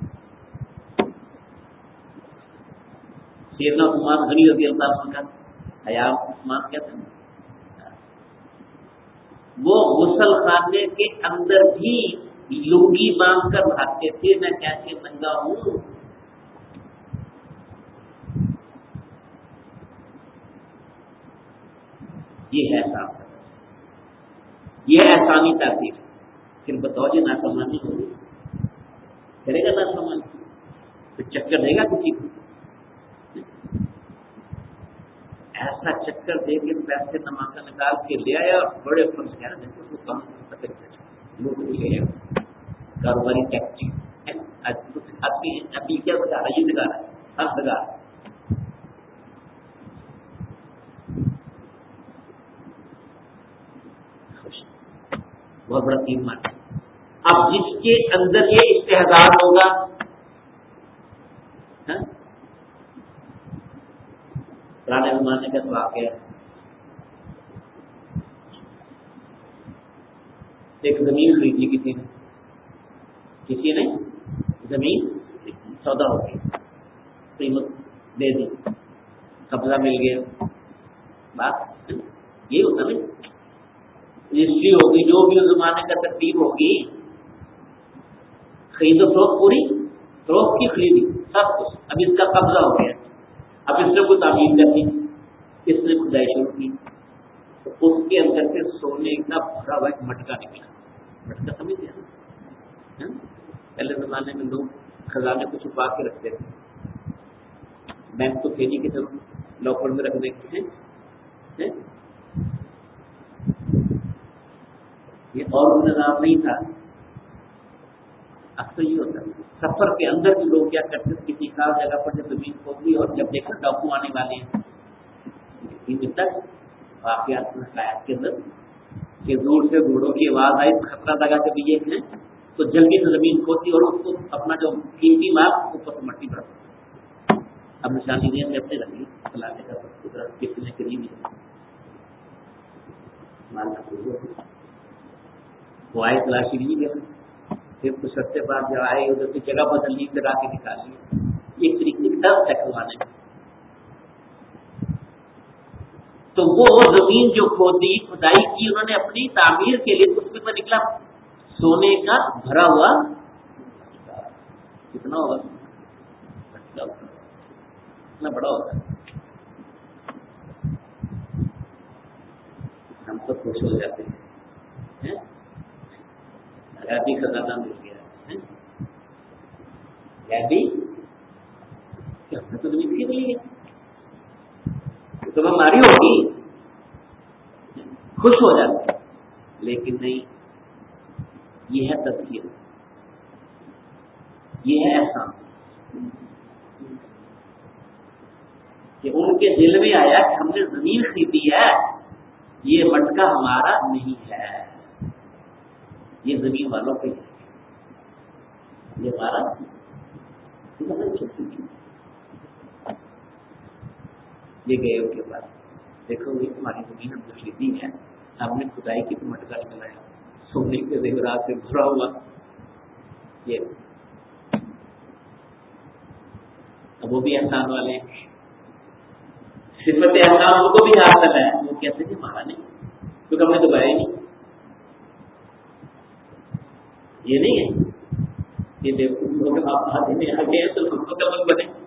سیدنا عثمان غنی رضی اللہ عنہ کا حیا عثمان کہتے ہیں، وہ غسل خانے کے اندر بھی لنگی باندھ کر بھاگتے تھے، میں کیسے ننگا ہوں۔ یہ ہے صاحب، یہ احسانی تاثیر، پھر بتاؤ جی نافرمانی ہوگی، کرے گا نافرمانی، پھر چکر دے گا کسی کو، ایسا چکر دے کے پیسے نماز نکال کے لے آیا اور بڑے فرض کہہ رہے ہیں اس کو کام پتہ لوگ لے آیا کاروباری ٹیکسی ابھی کیا بتا رہا یہ لگا رہا ہے ہر لگا رہا ہے۔ بہت بڑا تین مارک۔ اب جس کے اندر یہ استحضار ہوگا، پرانے زمانے کا واقعہ ہے، ایک زمین خریدی کسی نے، کسی نے زمین سودا ہو گیا، قیمت دے دی، قبضہ مل گیا، بات یہ ہوتا نا، رجسٹری ہوگی، جو بھی اس زمانے کا ترتیب ہوگی، خرید و فروخت پوری، فروخت کی خریدی سب کچھ، اب اس کا قبضہ ہو گیا، اب اس نے کوئی تعمیر کرنی، اس نے کھدائی شروع کی، تو اس کے اندر سے سونے کا بھرا ہوا ایک مٹکا نکلا، مٹکا سمجھ گیا؟ پہلے زمانے میں لوگ خزانے کو چھپا کے رکھتے تھے، بینک تو تھے نہیں کہ سب لاکر میں رکھنے کے ہیں، یہ اور نظام نہیں تھا، اکثر یہ ہوتا ہے سفر کے اندر بھی لوگ کیا کرتے ہیں، کسی خاص جگہ پر جب زمین کھودی اور جب دیکھا ڈاکو آنے والے ہیں تک واقعات حکایات کے اندر کہ دور سے گھوڑوں کی آواز آئی، خطرہ لگا کہ یہ ہے، تو جلدی سے زمین کھودی اور اس کو اپنا جو قیمتی مال اوپر سے مٹی بڑھا، اب نشانی دیا سے اپنے لگی چلانے کا قدرت کتنے قریب ہے مال کا وہ آئے تلاشی نہیں گیا، پھر کچھ سستے بعد جب آئے ادھر کی جگہ بدل لی، پھر آ کے نکال لی، یہ طریقے ڈر تکوانے میں۔ تو وہ زمین جو کھودی کھدائی کی انہوں نے اپنی تعمیر کے لیے، اس میں نکلا سونے کا بھرا ہوا، کتنا ہوگا، اتنا بڑا ہوگا، ہم تو خوش ہو جاتے ہیں، غیبی خزانہ مل گیا، غیبی کہ ہم نے تو زمین کی ملی ہے تو ہماری ہوگی، خوش ہو جاتے ہیں، لیکن نہیں، یہ ہے تذکیہ، یہ ہے احسان کہ ان کے دل میں آیا کہ ہم نے زمین خریدی ہے، یہ مٹکا ہمارا نہیں ہے، یہ زمین والوں کے ہے، یہ ہمارا یہ گئے ان کے پاس، دیکھو یہ تمہاری زمین ہم نے خریدی ہے، ہم نے کھدائی کی تو مٹکا نکلایا، سونے کے زیورات سے بھرا ہوا، یہ اب وہ بھی احسان والے ہیں، صفت احسان ان کو بھی حاصل ہے، وہ کہتے ہیں ہمارا نہیں، کیونکہ ہم نے تو بایا ہی نہیں، یہ نہیں ہے یہ دیکھو لوگ آپ آتے ہیں آگے ہیں تو ہم کا من بنے،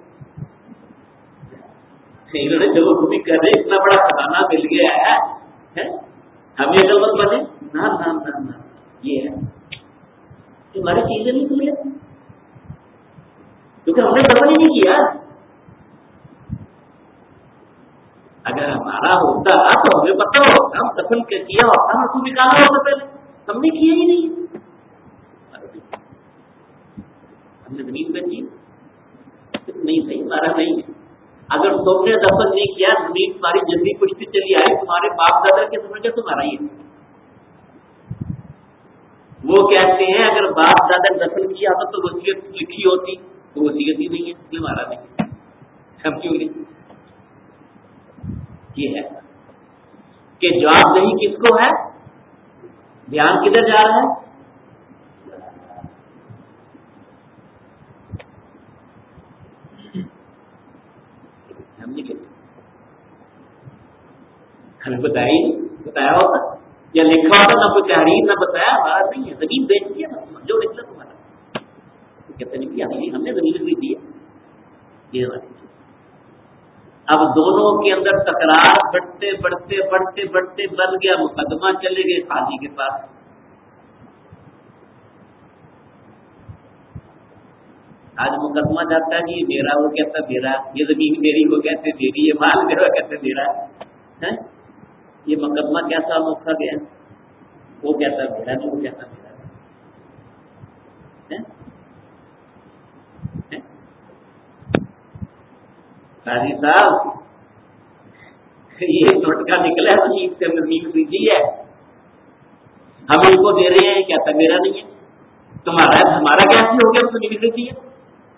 انہوں نے چلو بھی کر رہے اتنا بڑا خزانہ مل گیا ہے، ہمیں عقل مت بنے، نہ نہ نہ نہ، یہ ہے ہماری چیزیں نہیں ملے کیونکہ ہم نے دفن ہی نہیں کیا، اگر ہمارا ہوتا تو ہمیں پتا ہوتا، ہم دفن کیا ہوتا، ہم کو نکالا ہوتا پہلے، ہم نے کیا ہی نہیں، ہم نے زمین بیچی نہیں، صحیح ہمارا نہیں ہے، اگر تم نے دفن نہیں کیا، زمین تمہاری جلدی پشتی چلی آئی، تمہارے باپ دادا کے سمجھے تمہارا ہی ہے، وہ کہتے ہیں اگر باپ دادا نے دفن کیا ہوتا تو وصیت لکھی ہوتی، تو وصیت ہی نہیں ہے، اس لیے ہمارا نہیں، سمجھو گے؟ یہ ہے کہ جواب نہیں کس کو ہے، دھیان کدھر جا رہا ہے، ہم نے ہمیں بتائی بتایا ہوتا یا لکھا ہوتا، نہ کوئی تحریر نہ بتایا، بات نہیں ہے، زمین بیچ دیا نا جو نکلا تمہارا، کہتے نہیں ہم نے زمین خریدی ہے، یہ بات۔ اب دونوں کے اندر تکرار بڑھتے بڑھتے بڑھتے بڑھتے بن گیا مقدمہ، چلے گئے قاضی کے پاس، آج مقدمہ جاتا ہے جی میرا، وہ کہتا میرا، یہ زمین میری، وہ کہتے میری، یہ مال میرا، کہتے میرا، یہ مقدمہ کیسا موقع گیا، وہ کہتا میرا نہیں، وہ کہتا میرا، قاضی صاحب یہ ٹوٹکا نکلا ہے زمین سے، زمین خریدی ہے، ہم ان کو دے رہے ہیں، کہتا میرا نہیں ہے، تمہارا ہمارا کیسے ہو گیا، زمین خریدی ہے،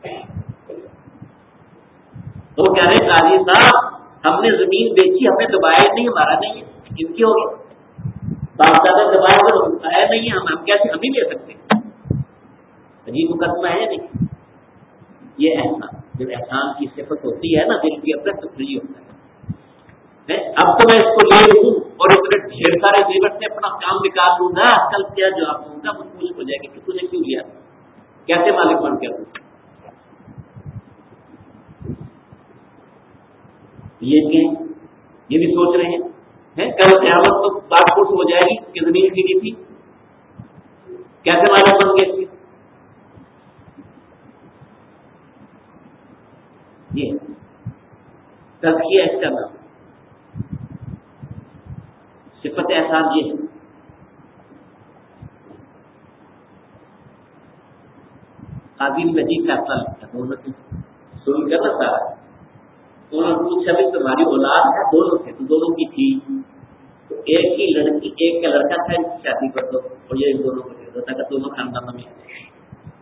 تو کہہ رہے قاضی صاحب ہم نے زمین بیچی، ہم نے دبایا نہیں، ہمارا نہیں ہے، ان کی ہو گیا، باپ دادا دبایا تو دبایا نہیں ہے، ہم ہم کیسے ہم ہی لے سکتے ہیں، عجیب مقدمہ ہے نہیں یہ احسان. جب احسان کی صفت ہوتی ہے نا دل کے اندر تو فری ہوتا ہے. اب تو میں اس کو لے لوں اور اتنے ڈھیر سارے زیور سے اپنا کام نکال لوں گا, کل کیا جواب دوں گا, مجھ ہو جائے گا کہ تو نے کیوں لیا, کیسے مالک بن گیا تو. یہ کہ یہ بھی سوچ رہے ہیں کل قیامت تو بات پوچھ ہو جائے گی کہ زمین کی تھی کیسے مالک بن گئے. یہ تزکیہ اس کا نام, صفت احسان یہ ہے. قاضی نے عجیب فیصلہ لکھا دونوں کی سن کر نا سارا, انہوں نے پوچھا بھی تمہاری اولاد ہے, دونوں تھے تو دونوں کی تھی, تو ایک کی لڑکی ایک کا لڑکا تھا, ان کی شادی کر دو اور یہ ان دونوں کو دے دو تاکہ دونوں خاندانوں میں آ جائے.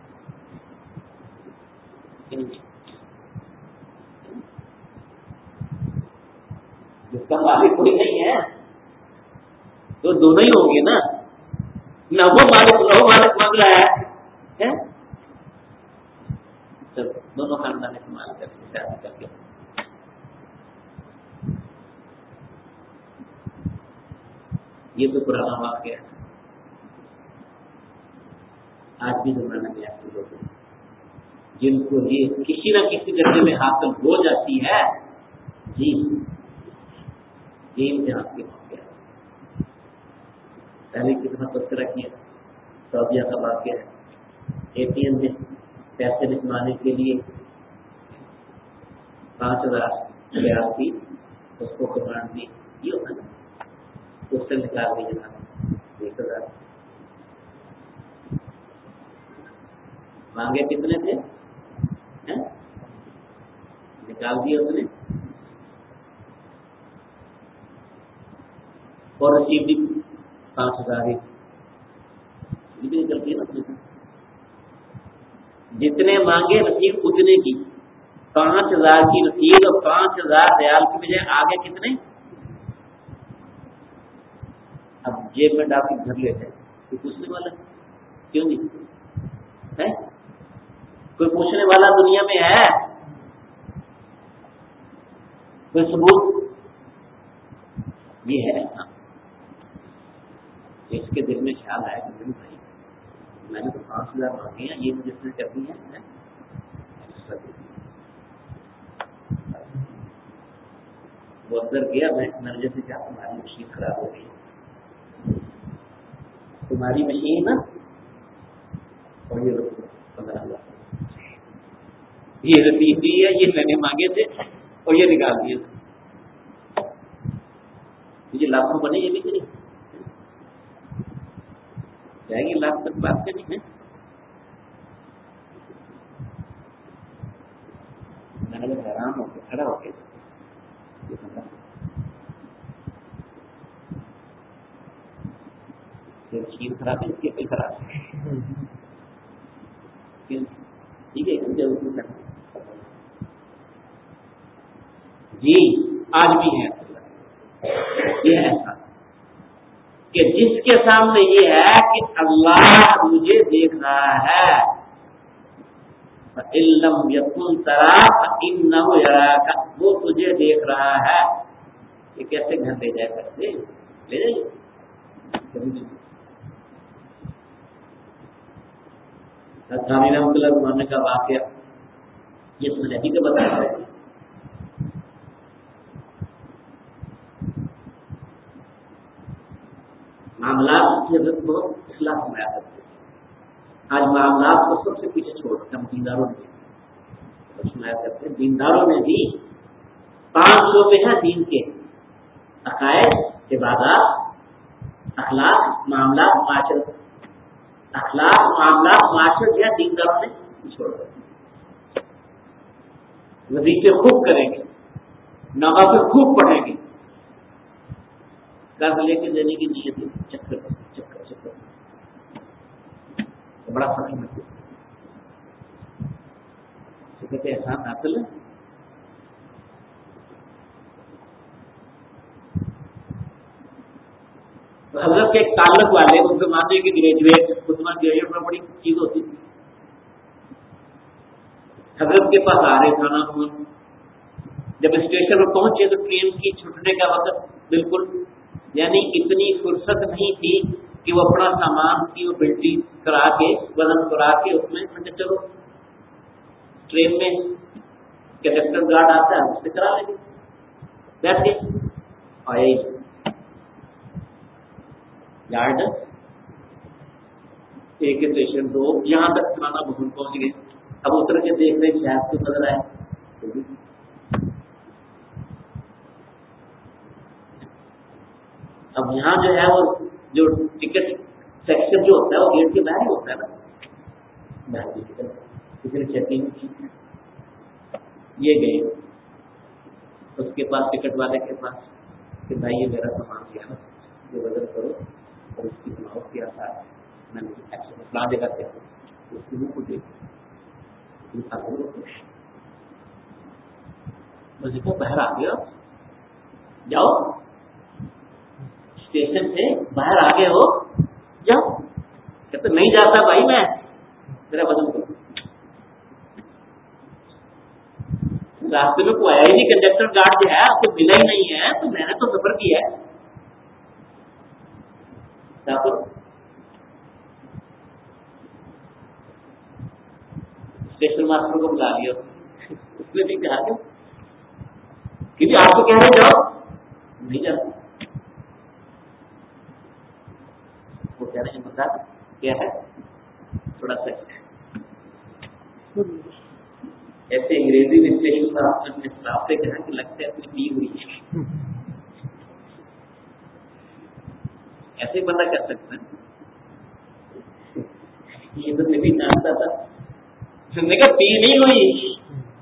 جس کا مالک کوئی نہیں ہے تو دونوں ہی ہوں گے نا, نہ وہ مالک نہ وہ مالک مانگ رہا ہے, چلو دونوں خاندان استعمال کر کے شادی کر کے. یہ تو پرانا واقعہ ہے, آج بھی زمانہ میں ایسے لوگ ہیں جن کو یہ کسی نہ کسی درجے میں حاصل ہو جاتی ہے. جی یہ امتحان کے واقعہ ہے. پہلے کی طرح تذکرہ کیا سعودیہ کا واقعہ ہے. اے ٹی ایم میں پیسے نکلوانے کے لیے پانچ ہزار ریال تھی, اس کو کمانڈ دی یہ ہوتا نا, اس سے نکال دی جناب ایک ہزار. مانگے کتنے تھے, نکال دیے اس نے, اور رسید بھی پانچ ہزار ہی نکلتی ہے نا. جتنے مانگے رسید اتنے کی, پانچ ہزار کی رسید اور پانچ ہزار ریال کی بجائے آگے کتنے. اب جیب میں ڈال کے گھر لیتے کوئی پوچھنے والا کیوں نہیں ہے, کوئی پوچھنے والا دنیا میں ہے, کوئی ثبوت. یہ ہے اس کے دل میں خیال آیا کہ نہیں بھائی میں نے تو پانچ ہزار مانگے ہیں, یہ مجھے نے کرنی ہے. وہ اندر گیا بینک مینیجر سے, کیا تمہاری مشین خراب ہو گئی, تمہاری مشین نا, اور یہ پندرہ ہزار یہ رسید دی ہے, یہ میں نے مانگے تھے اور یہ نکال دیے. مجھے لاکھوں بنے یہ بھی نہیں جائے گی, لاکھ تک بات کرنی ہے. میں نے حیران ہو کے کھڑا ہو کے مشین خراب ہے, اس کے کوئی خراب ہے ٹھیک ہے. جی آج بھی ہے یہ ایسا کہ جس کے سامنے یہ ہے کہ اللہ مجھے دیکھ رہا ہے, علم یکن ترا فإنہ یراک, وہ تجھے دیکھ رہا ہے. یہ کیسے گھر لے جائے کرتے لے جائیے. سامی رحمۃ اللہ زمانے کا واقعہ یہ سنجھی کا بتایا ہے. معاملات کی حضرت کو اصلاح فرمایا کرتے ہیں. آج معاملات کو سب سے پیچھے چھوڑ کر دینداروں نے سنایا کرتے ہیں. دینداروں نے بھی پانچ شعبے ہیں دین کے, عقائد, عبادات, اخلاق, معاملات, معاشرت. اخلاق, معاملات, معاشرت یا دینداروں نے چھوڑ کر وظیفے خوب کریں گے, نوافل خوب پڑھیں گے, قرض لے کے دینے کی نیت ہے, چکر چکر چکر تو بڑا فخر محسوس کہتے احسان حاصل ہے. تو حضرت کے ایک تعلق والے ان سے مانتے کہ گریجویٹ مسلمان گریجویٹ میں بڑی چیز ہوتی تھی, حضرت کے پاس آ رہے کھانا فون. جب اسٹیشن پر پہنچے تو ٹرین کی چھٹنے کا وقت بالکل یعنی اتنی فرصت نہیں تھی کہ وہ اپنا سامان کی وہ بلٹی کرا کے وزن کرا کے اس میں چلو ٹرین میں کنڈکٹر گارڈ آتا ہے اس سے کرا لیں گے. بیٹھ گئے آئے یارڈ ایک اسٹیشن دو یہاں تک کھانا بہت پہنچ گئے. اب اتر کے دیکھ رہے شاید تو نظر آئے. اب یہاں جو ہے وہ جو ٹکٹ سیکشن جو ہوتا ہے وہ گیٹ کے باہر ہی ہوتا ہے نا, باہر کی ٹکٹ کسی نے چیکنگ کی. یہ گئے اس کے پاس ٹکٹ والے کے پاس کہ بھائی یہ میرا سامان کیا نا یہ وزن کرو اور اس کی بناؤ کیا تھا میں نے فلاں جگہ کیا اس کی منہ کو دیکھو مجھے کو باہر آ گیا جاؤ اسٹیشن سے باہر آ گئے ہو جاؤ. کہتے نہیں جاتا بھائی میں میرا وزن کرو. راستے میں کوئی آیا ہی نہیں کنڈکٹر گارڈ جو ہے آپ کو ملا ہی نہیں ہے تو میں نے تو سفر کیا ہے. اسٹیشن ماسٹر کو بلا لیا اس نے بھی کہا کہ آپ کو کہہ رہے جاؤ نہیں جاتا. وہ کہہ رہے ہیں مطلب کیا ہے تھوڑا سا ایسے انگریزی میں اسٹیشن پر آپ نے اپنے اسٹاف سے کہا کہ لگتا ہے اپنی پی ہوئی ہے. ایسے بندہ کر سکتا ہے یہ تو میں بھی جانتا تھا سننے کا پی نہیں ہوئی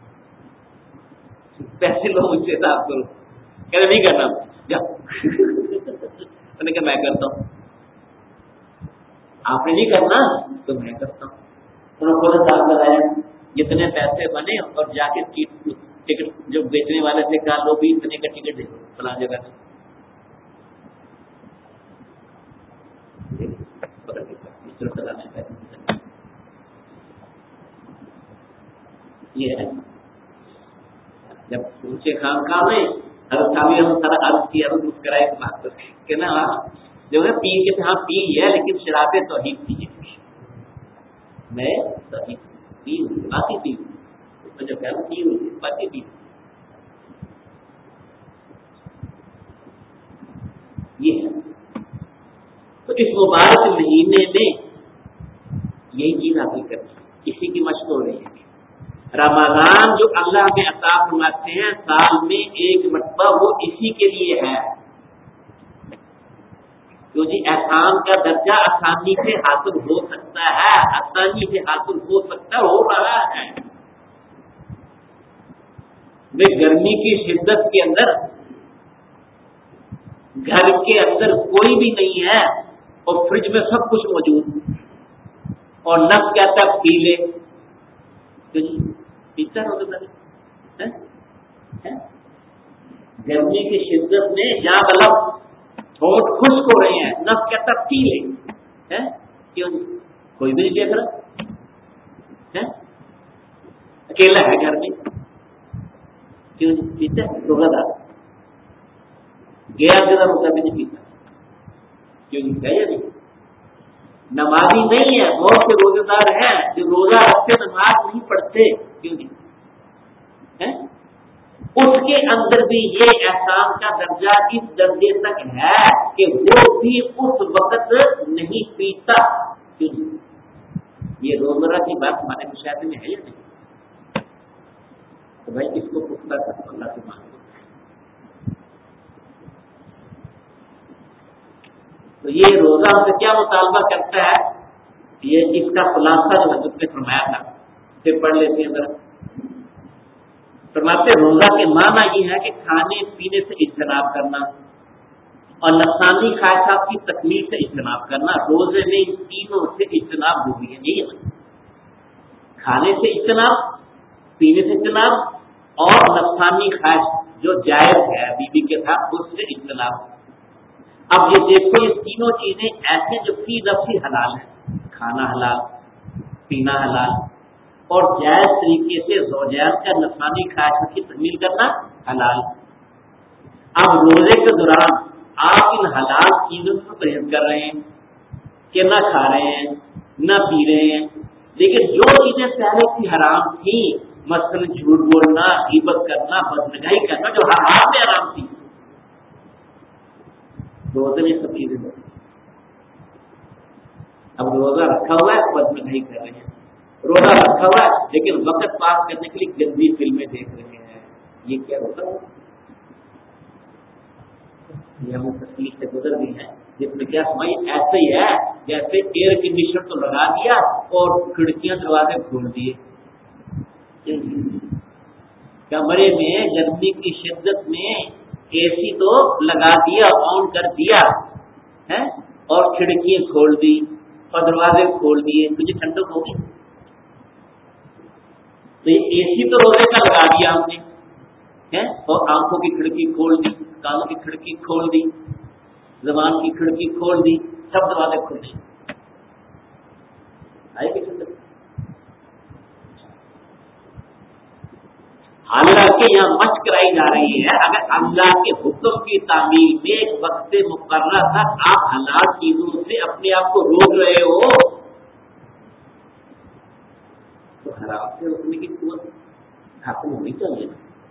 پیسے لو مجھ سے حساب کرو کہتے نہیں کرنا جا میں نے کہا میں کرتا ہوں آپ نے نہیں کرنا تو میں کرتا ہوں. انہوں نے حساب لگایا جتنے پیسے بنے اور جا کے ٹکٹ جو بیچنے والے سے کہا لو بھی اتنے کا ٹکٹ دے دو فلاں جگہ سے. یہ ہے جب اونچے خان خاں میں حضرت صاحب ہم سارا عرض کیا تو مسکرائے بات کہ نا جو ہے پی کے ہاں پی ہے لیکن شرابیں توحید پیجیے میں توحید پی ہوئی باقی پی ہوئی اس میں جو کہہ پی ہوئی باقی پی یہ ہے. تو اس مبارک مہینے میں یہی چیز حاصل کرنی اسی کی مشق ہو رہی ہے. رمضان جو اللہ میں عطا فرماتے ہیں سال میں ایک مرتبہ وہ اسی کے لیے ہے جو جی احسان کا درجہ آسانی سے حاصل ہو سکتا ہے آسانی سے حاصل ہو سکتا ہو رہا ہے. میں گرمی کی شدت کے اندر گھر کے اندر کوئی بھی نہیں ہے اور فریج میں سب کچھ موجود اور نفس کہتا ہے پی لے پیتا رہو. گرمی کی شدت میں جہاں مطلب تھوڑ خشک ہو رہے ہیں نفس کہتا ہے پی لے کیوں کوئی بھی نہیں دیکھ رہا اکیلا ہے گھر میں کیوں نہیں پیتا روزہ دار گیا جگہ روزہ بھی نہیں پیتا کیوں نہیں گیا نہیں نمازی نہیں ہے بہت سے روزے دار ہیں جو روزہ رکھتے نماز نہیں پڑھتے کیوں نہیں اس کے اندر بھی یہ احسان کا درجہ اس درجے تک ہے کہ وہ بھی اس وقت نہیں پیتا کیوں نہیں یہ روزمرہ کی بات ہمارے مشاہدے میں ہے یا نہیں تو بھائی اس کو پختہ کر اللہ سے مانگو. تو یہ روزہ ہم سے کیا مطالبہ کرتا ہے یہ اس کا خلاصہ جو حضرت نے فرمایا تھا پھر پڑھ لیتے ہیں ذرا. فرماتے روزہ کے معنی یہ ہے کہ کھانے پینے سے اجتناب کرنا اور نفسانی خواہشات کی تکلیف سے اجتناب کرنا. روزے میں ان تینوں سے اجتناب ہوگی ہے نہیں ہے کھانے سے اجتناب پینے سے اجتناب اور نفسانی خواہش جو جائز ہے بیوی کے ساتھ اس سے اجتناب. اب یہ دیکھو یہ تینوں چیزیں ایسے جو فی نفسی حلال ہیں کھانا حلال پینا حلال اور جائز طریقے سے زوجین کا نفسانی خواہشات کی تکمیل کرنا حلال۔ اب روزے کے دوران آپ ان حلال چیزوں سے پرہیز کر رہے ہیں کہ نہ کھا رہے ہیں نہ پی رہے ہیں، لیکن جو چیزیں پہلے کی حرام تھیں، مثلا جھوٹ بولنا، غیبت کرنا، بدنگاہی کرنا، جو حرام میں حرام تھی، روزے میں سب چیزیں ہوتی۔ اب روزہ رکھا ہوا ہے، بدنگاہی کر رہے ہیں، روزہ رکھا ہوا ہے لیکن وقت پاس کرنے کے لیے گندی فلمیں دیکھ رہے ہیں، یہ کیا ہوتا ہے؟ یہ ہمیں تکلیف سے گزر گئی ہے، جس میں کیا سمجھ ایسے ہی ہے جیسے ایئر کنڈیشنر تو لگا دیا اور کھڑکیاں دروازے کھول دیے، کمرے میں گرمی کی شدت میں اے سی تو لگا دیا، آن کر دیا ہے، اور کھڑکیاں کھول دی اور دروازے کھول دیے، مجھے ٹھنڈک ہوگی؟ تو یہ اے سی تو روزے کا لگا دیا ہم نے، اور آنکھوں کی کھڑکی کھول دی، کانوں کی کھڑکی کھول دی، زبان کی کھڑکی کھول دی، سب دروازے کھل دی، آئے کہ ٹھنڈک؟ حالانکہ یہاں مشق کرائی جا رہی ہے، اگر اللہ کے حکم کی تعمیل میں ایک وقت مقررہ تک آپ حلال چیزوں سے اپنے آپ کو روک رہے ہو تو حرام سے روکنے کی قوت حاصل ہونی چاہیے۔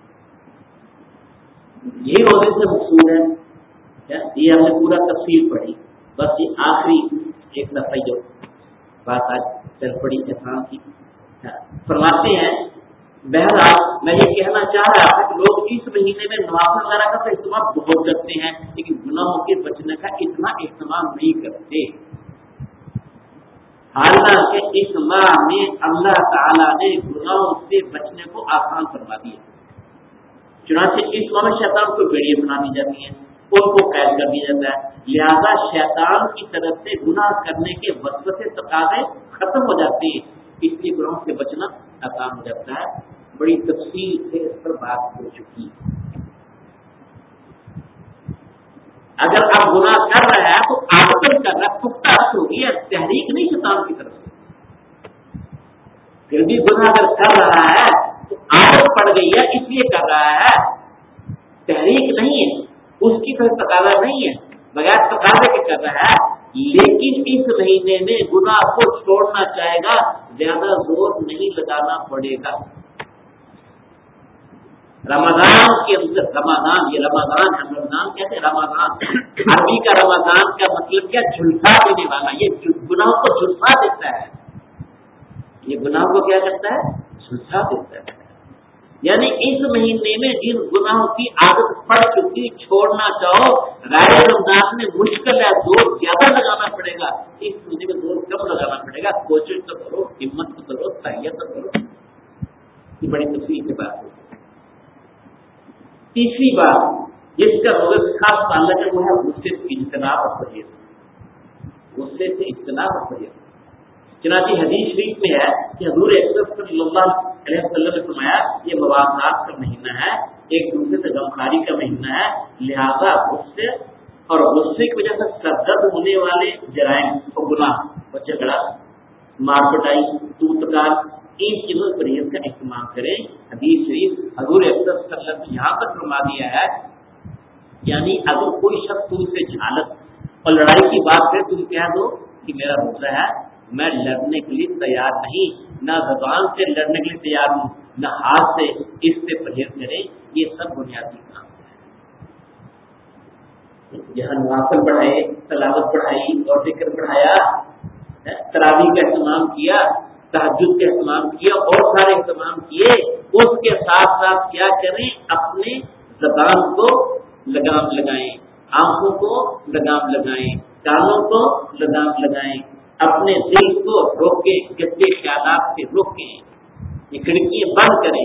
یہی روزے سے مقصود ہے، یہ ہم نے پورا تفصیل پڑھی، بس یہ آخری ایک دفعہ جو بات آج چل پڑی احسان کی، فرماتے ہیں بہرحال میں یہ کہنا چاہ رہا تھا کہ لوگ اس مہینے میں نوافل وغیرہ کا اہتمام بہت کرتے ہیں، لیکن گناہوں کے بچنے کا اتنا اہتمام نہیں کرتے۔ حالانکہ اس ماہ میں اللہ تعالیٰ نے گناہوں سے بچنے کو آسان فرما دیا، چنانچہ اس ماہ میں شیطان کو بیڑیاں بنا دی جاتی ہیں، ان کو قید کر دیا جاتا ہے، لہذا شیطان کی طرف سے گناہ کرنے کے وسوسے تقاضے ختم ہو جاتے ہیں، اس لیے گناہوں سے بچنا آسان ہو جاتا ہے۔ بڑی تفصیل سے اس پر بات ہو چکی ہے۔ اگر آپ گناہ کر رہے ہیں تو عادتن کر رہا ہے، پختہ ہوگی، تحریک نہیں شیطان کی طرف سے، پھر بھی گناہ اگر کر رہا ہے تو عادت پڑ گئی ہے اس لیے کر رہا ہے، تحریک نہیں ہے، اس کی طرف تقاضا نہیں ہے، بغیر تقاضے کے کر رہا ہے، لیکن اس مہینے میں گناہ کو چھوڑنا چاہے گا، زیادہ زور نہیں لگانا پڑے گا۔ رمضان کے اندر، رمضان یہ رمضان ہے، رمضان کہتے ہیں، رمضان عربی کا رمضان کا مطلب کیا؟ جھلسا دینے والا، یہ گناہوں کو جھلسا دیتا ہے، یہ گناہوں کو کیا کرتا ہے؟ جھلسا دیتا ہے۔ یعنی اس مہینے میں جن گناہوں کی عادت پڑ چکی چھوڑنا چاہو، غیر رمضان میں مشکل ہے، زور زیادہ لگانا پڑے گا، اس مہینے میں زور کم لگانا پڑے گا، کوشش تو کرو، ہمت تو کرو، تحیت تو کرو، یہ بڑی تفصیل کی بات ہے۔ تیسری بات جس کا روزے سے خاص تعلق ہے وہ ہے غصے سے اجتناب اور پرہیز، غصے سے اجتناب اور پرہیز۔ چنانچہ حدیث شریف میں ہے کہ حضور اکرم صلی اللہ علیہ وسلم نے فرمایا یہ مواخات کا مہینہ ہے، ایک دوسرے سے غمخاری کا مہینہ ہے، لہذا غصے اور غصے کی وجہ سے سرزد ہونے والے جرائم اور گناہ اور جھگڑا، مار پٹائی، تو تکار، ان چیزوں پر پرہیز کا اہتمام کریں۔ حدیث شریف حضور اکرم صلی اللہ علیہ وسلم نے یہاں پر فرما دیا ہے، یعنی اگر کوئی شخص تم سے جھالت اور لڑائی کی بات کرے، تم کہہ دو کہ میرا روزہ ہے، میں لڑنے کے لیے تیار نہیں، نہ زبان سے لڑنے کے لیے تیار ہوں، نہ ہاتھ سے، اس سے پرہیز کریں۔ یہ سب بنیادی کام ہے، جہاں نوافل بڑھائے، تلاوت بڑھائی اور ذکر بڑھایا، تراویح کا اہتمام کیا، تہجد کا اہتمام کیا، اور سارے اہتمام کیے، اس کے ساتھ ساتھ کیا کریں؟ اپنے زبان کو لگام لگائیں، آنکھوں کو لگام لگائیں، کانوں کو لگام لگائیں، اپنے دل کو روکیں، گندے خیالات سے روکیں، یہ کھڑکیاں بند کریں۔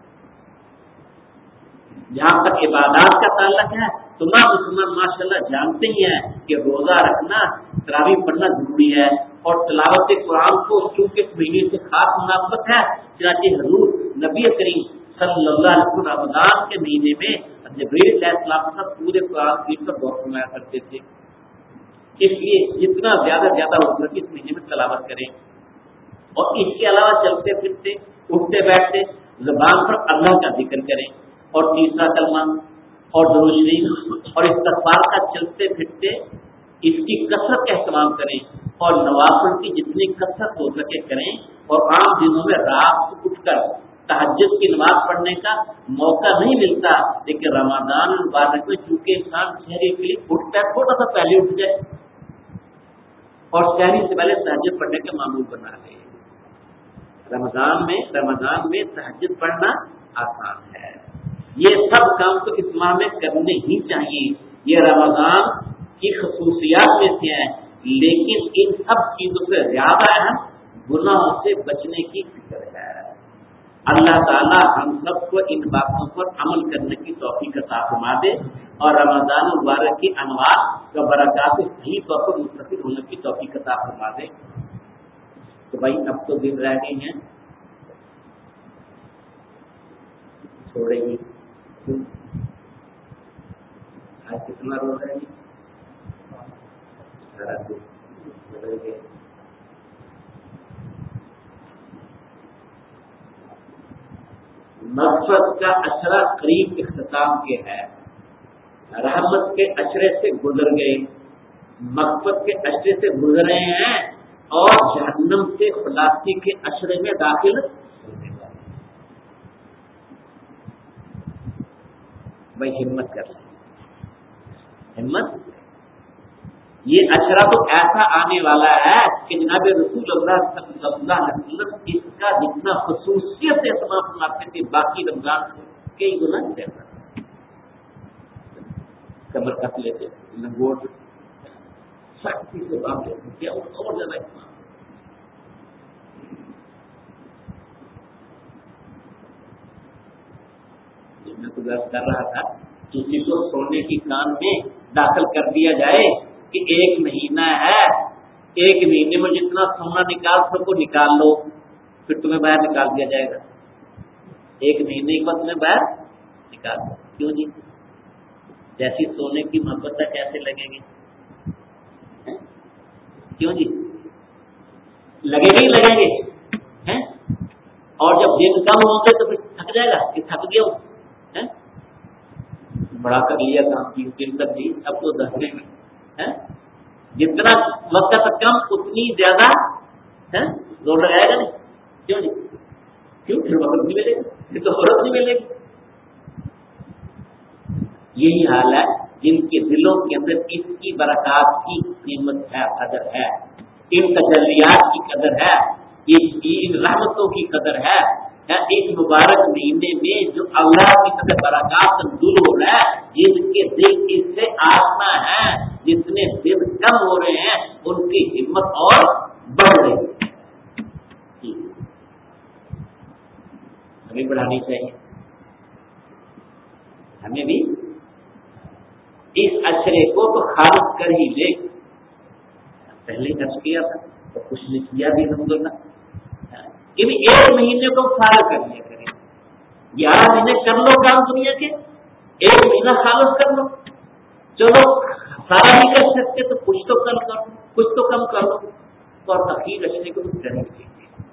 جہاں تک عبادات کا تعلق ہے تو نہ مسلمان ماشاء اللہ جانتے ہی ہیں کہ روزہ رکھنا، تراویح پڑھنا ضروری ہے، اور تلاوت قرآن کو چونکہ اس مہینے سے خاص مناسبت ہے، چنانچہ حضور نبی کریم صلی اللہ علیہ وسلم رمضان کے مہینے میں جبریل علیہ السلام کے ساتھ پورے قرآن شریف پر غور فرمایا کرتے تھے، اس لیے جتنا زیادہ زیادہ ہو سکے اس مہینے میں تلاوت کریں۔ اور اس کے علاوہ چلتے پھرتے اٹھتے بیٹھتے زبان پر اللہ کا ذکر کریں، اور تیسرا کلمہ اور درود شریف اور استغفار کا چلتے پھرتے اس کی کثرت کا اہتمام کریں، اور نوافل کی جتنی کثرت ہو سکے کریں، اور عام دنوں میں رات کو اٹھ کر تہجد کی نماز پڑھنے کا موقع نہیں ملتا، لیکن رمضان المبارک میں چونکہ انسان شہری کے لیے اٹھتا ہے تھوڑا سا پہلے اٹھ جائے اور شہری سے پہلے تہجد پڑھنے کا معمول بنا لے۔ رمضان میں رمضان میں تہجد پڑھنا آسان ہے، یہ سب کام تو اس ماہ میں کرنے ہی چاہیے، یہ رمضان کی خصوصیات میں سے ہیں، لیکن ان سب چیزوں سے زیادہ اہم گناہوں سے بچنے کی فکر ہے۔ اللہ تعالی ہم سب کو ان باتوں پر عمل کرنے کی توفیق عطا فرما دے، اور رمضان المبارک کی انوار و برکات سے صحیح طور پر مستفید ہونے کی توفیق عطا فرما دے۔ تو بھائی اب تو دن رہ گئے ہیں تھوڑے ہی، آج کتنا روز ہے جی؟ بدل گئے۔ مغفرت کا اشرہ قریب اختتام کے ہے، رحمت کے اشرے سے گزر گئے، مغفرت کے اشرے سے گزرے ہیں، اور جہنم سے خلاصی کے اشرے میں داخل ہونے والے۔ بھائی ہمت کر لیں، ہمت۔ یہ اشرا تو ایسا آنے والا ہے کہ جناب رسول اللہ صلی اللہ علیہ وسلم اس کا جتنا خصوصیت سے اہتمام فرماتے تھے باقی رمضان کئی گنا زیادہ، کمر کس لیتے، لنگوٹ سختی سے باندھ لیتے کیا اور زیادہ اہتمام۔ میں تو درد کر رہا تھا کسی کو سونے کی کان میں داخل کر دیا جائے کہ ایک مہینہ ہے، ایک مہینے میں جتنا سونا نکال سکو نکال لو، پھر تمہیں باہر نکال دیا جائے گا۔ ایک مہینے کے بعد تمہیں باہر نکال دو، کیوں جی؟ جیسی سونے کی محبت ہے کیسے لگے گی؟ کیوں جی؟ لگے گا ہی لگیں گے، اور جب دن کم ہوں گے تو پھر تھک جائے گا کہ تھک گیا ہوں، بڑا کر لیا کام کی دن تک دی، اب تو دسنے میں جتنا وقت کم اتنی زیادہ زور لگائے گا نہیں، کیوں نہیں؟ کیوں؟ پھر وقت نہیں ملے گا، پھر تو ضرورت نہیں ملے گی۔ یہی حال ہے جن کے دلوں کے اندر اس کی برکات کی قیمت ہے، قدر ہے، ان تجلیات کی قدر ہے، ان رحمتوں کی قدر ہے، اس مبارک مہینے میں جو اللہ کی طرف برکات منظور ہو رہا ہے، جن کے دل اس سے آسنا ہے، جتنے دل کم ہو رہے ہیں ان کی ہمت اور بڑھ رہی ہے، ہمیں بڑھانی چاہیے، ہمیں بھی اس اشرے کو تو خالص کر ہی لے۔ پہلے کچھ کیا تھا تو کچھ نے کیا بھی الحمدللہ، کہ ایک مہینے کو خالص کر لیا کریں، گیارہ مہینے کر لو کام دنیا کے، ایک مہینہ خالص کر لو، چلو سارا نہیں کر سکتے تو کچھ تو کم کر لو، کچھ تو کم کر لو، اور تقریر اشرے کو بھی کرنے چاہیے۔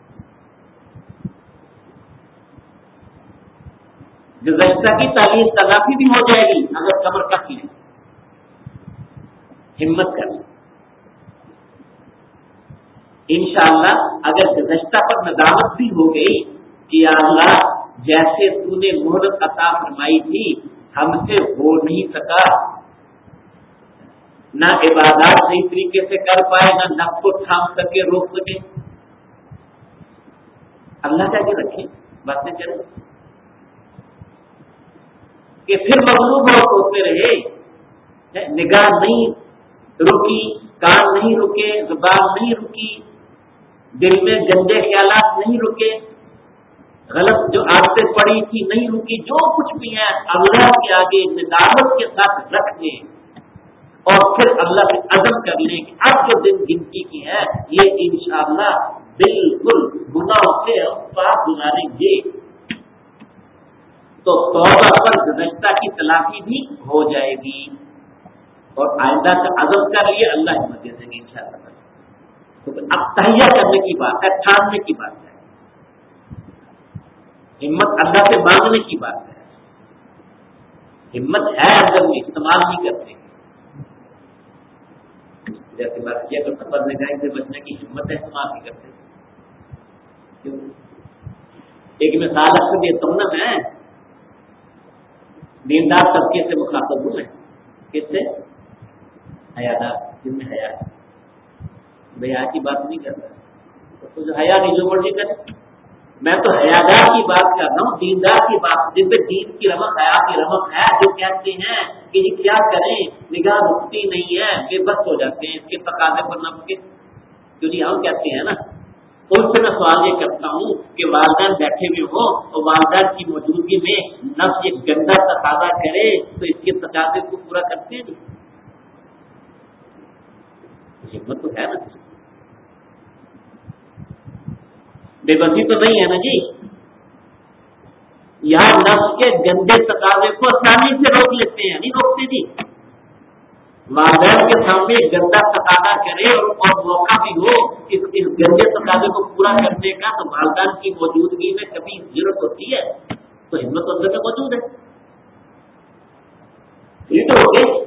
گزشتہ کی تعلیم تلافی بھی ہو جائے گی اگر کمر کس لیں، ہمت کر لیں، انشاءاللہ اگر گزشتہ پر ندامت بھی ہو گئی کہ یا اللہ جیسے تو نے مہلت عطا فرمائی تھی ہم سے ہو نہیں سکا، نہ عبادات صحیح طریقے سے کر پائے، نہ نفس کو تھام سکے روک سکے، اللہ کا کہ رکھیں باتیں کریں کہ پھر مغلوب اور ہوتے رہے، نگاہ نہیں رکی، کان نہیں رکے، زبان نہیں رکی، دل میں گندے خیالات نہیں رکے، غلط جو عادتیں پڑی تھی نہیں رکی، جو کچھ بھی ہے اللہ کے آگے ندامت کے ساتھ رکھ لیں، اور پھر اللہ سے عزم کر لیں کہ اب جو دن گنتی کی ہے یہ انشاءاللہ بالکل گناہوں سے پاک گزاریں گے، تو توبہ پر گزشتہ کی تلافی بھی ہو جائے گی، اور آئندہ کا عزم کر لیے اللہ ہمت دے دیں گے انشاءاللہ۔ تو اب تہیا کرنے کی بات ہے، ٹھاننے کی بات ہے، ہمت اللہ سے مانگنے کی بات ہے. ہمت ہے اندر میں، استعمال نہیں کرتے. جیسے بات کیا تو سفر میں گائے سے بچنے کی ہمت ہے، استعمال نہیں کرتے. کیوں؟ ایک مثال آپ کو دیتا ہوں نا، میں دیندار طبقے سے مخاطب ہوں. میں کس سے؟ حیادار، جن میں حیا ہے. حیا کی بات نہیں کر رہا تو جو حیا نہیں جو مرضی کرے. میں تو حیادار کی بات کر رہا ہوں، دیندار کی بات، جن پہ دین کی رمق، حیا کی رمق ہے، جو کہتے ہیں کہ یہ کیا کریں، نگاہ رکتی نہیں ہے، بے بس ہو جاتے ہیں اس کے تقاضے پر نفس کے. جو جی ہم کہتے ہیں نا، ان سے میں سوال یہ کرتا ہوں کہ والدین بیٹھے ہوئے ہوں اور والدین کی موجودگی میں نفس ایک گندا تقاضا کرے تو اس کے تقاضے کو پورا کرتے ہیں. ہمت تو ہے نا، بے بسی تو نہیں ہے نا جی. یہاں نفس کے گندے تقاضے کو آسانی سے روک لیتے ہیں، نہیں روکتے جی. والدین کے سامنے گندا تقاضا کرے اور موقع بھی ہو اس گندے تقاضے کو پورا کرنے کا، تو والدین کی موجودگی میں کبھی ضرورت ہوتی ہے تو ہمت اندر میں موجود ہے. یہ تو ہو گئے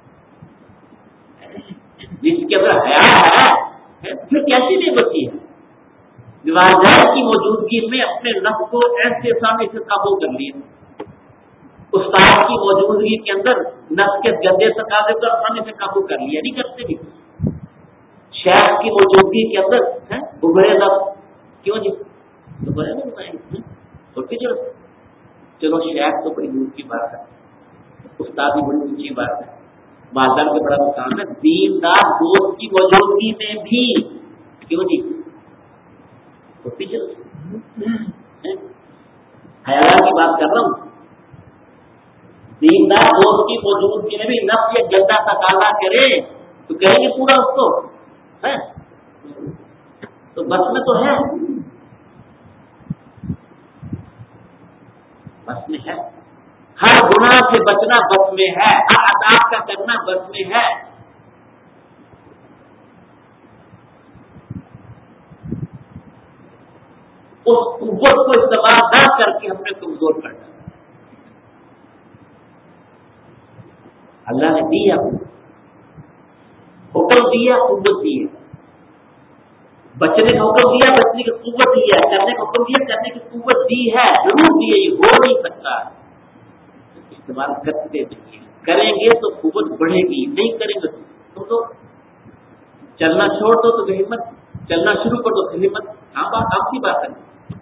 جس کے اندر حیا ہے پھر کیسی نہیں بچی ہے. والدین کی موجودگی میں اپنے نفس کو ایسے سامنے سے قابو کر لیا. استاد کی موجودگی کے اندر نفس کے گندے تقاضے کو آسانی سے قابو کر لیا، نہیں کرتے بھی. شیخ کی موجودگی کے اندر ابھرے نفس، کیوں جی ابھرے نفس چھوٹی ضرورت. چلو شیخ تو بڑی دور کی بات ہے، استاد بھی بڑی اونچی بات ہے، والدین کا بڑا مقام ہے. دیندار دوست کی موجودگی میں بھی کیوں جی چھوٹی ضرورت. حیات کی بات کر رہا ہوں. دیندار دوست کی موجودگی میں بھی نفس یہ گندا تقاضا کرے تو کہیں گے پورا اس کو ہے تو بس میں تو ہے، بس میں ہے. ہر گناہ سے بچنا بس میں ہے، ہر عذاب کا کرنا بس میں ہے. اس قوت کو استعمال نہ کر کے ہم نے کمزور کرنا. اللہ نے دیا حکم دیا، قوت دی ہے. بچنے کا حکم دیا، بچنے کی قوت دی ہے. کرنے کا حکم دیا، کرنے کی قوت دی ہے. ضرور دی ہے، یہ ہو نہیں سکتا. استعمال کرتے نہیں، کریں گے تو قوت بڑھے گی، نہیں کریں گے تو تو چلنا چھوڑ دو تو ہمت، چلنا شروع کر دو تو ہمت. ہاں بات آپ کی بات ہے.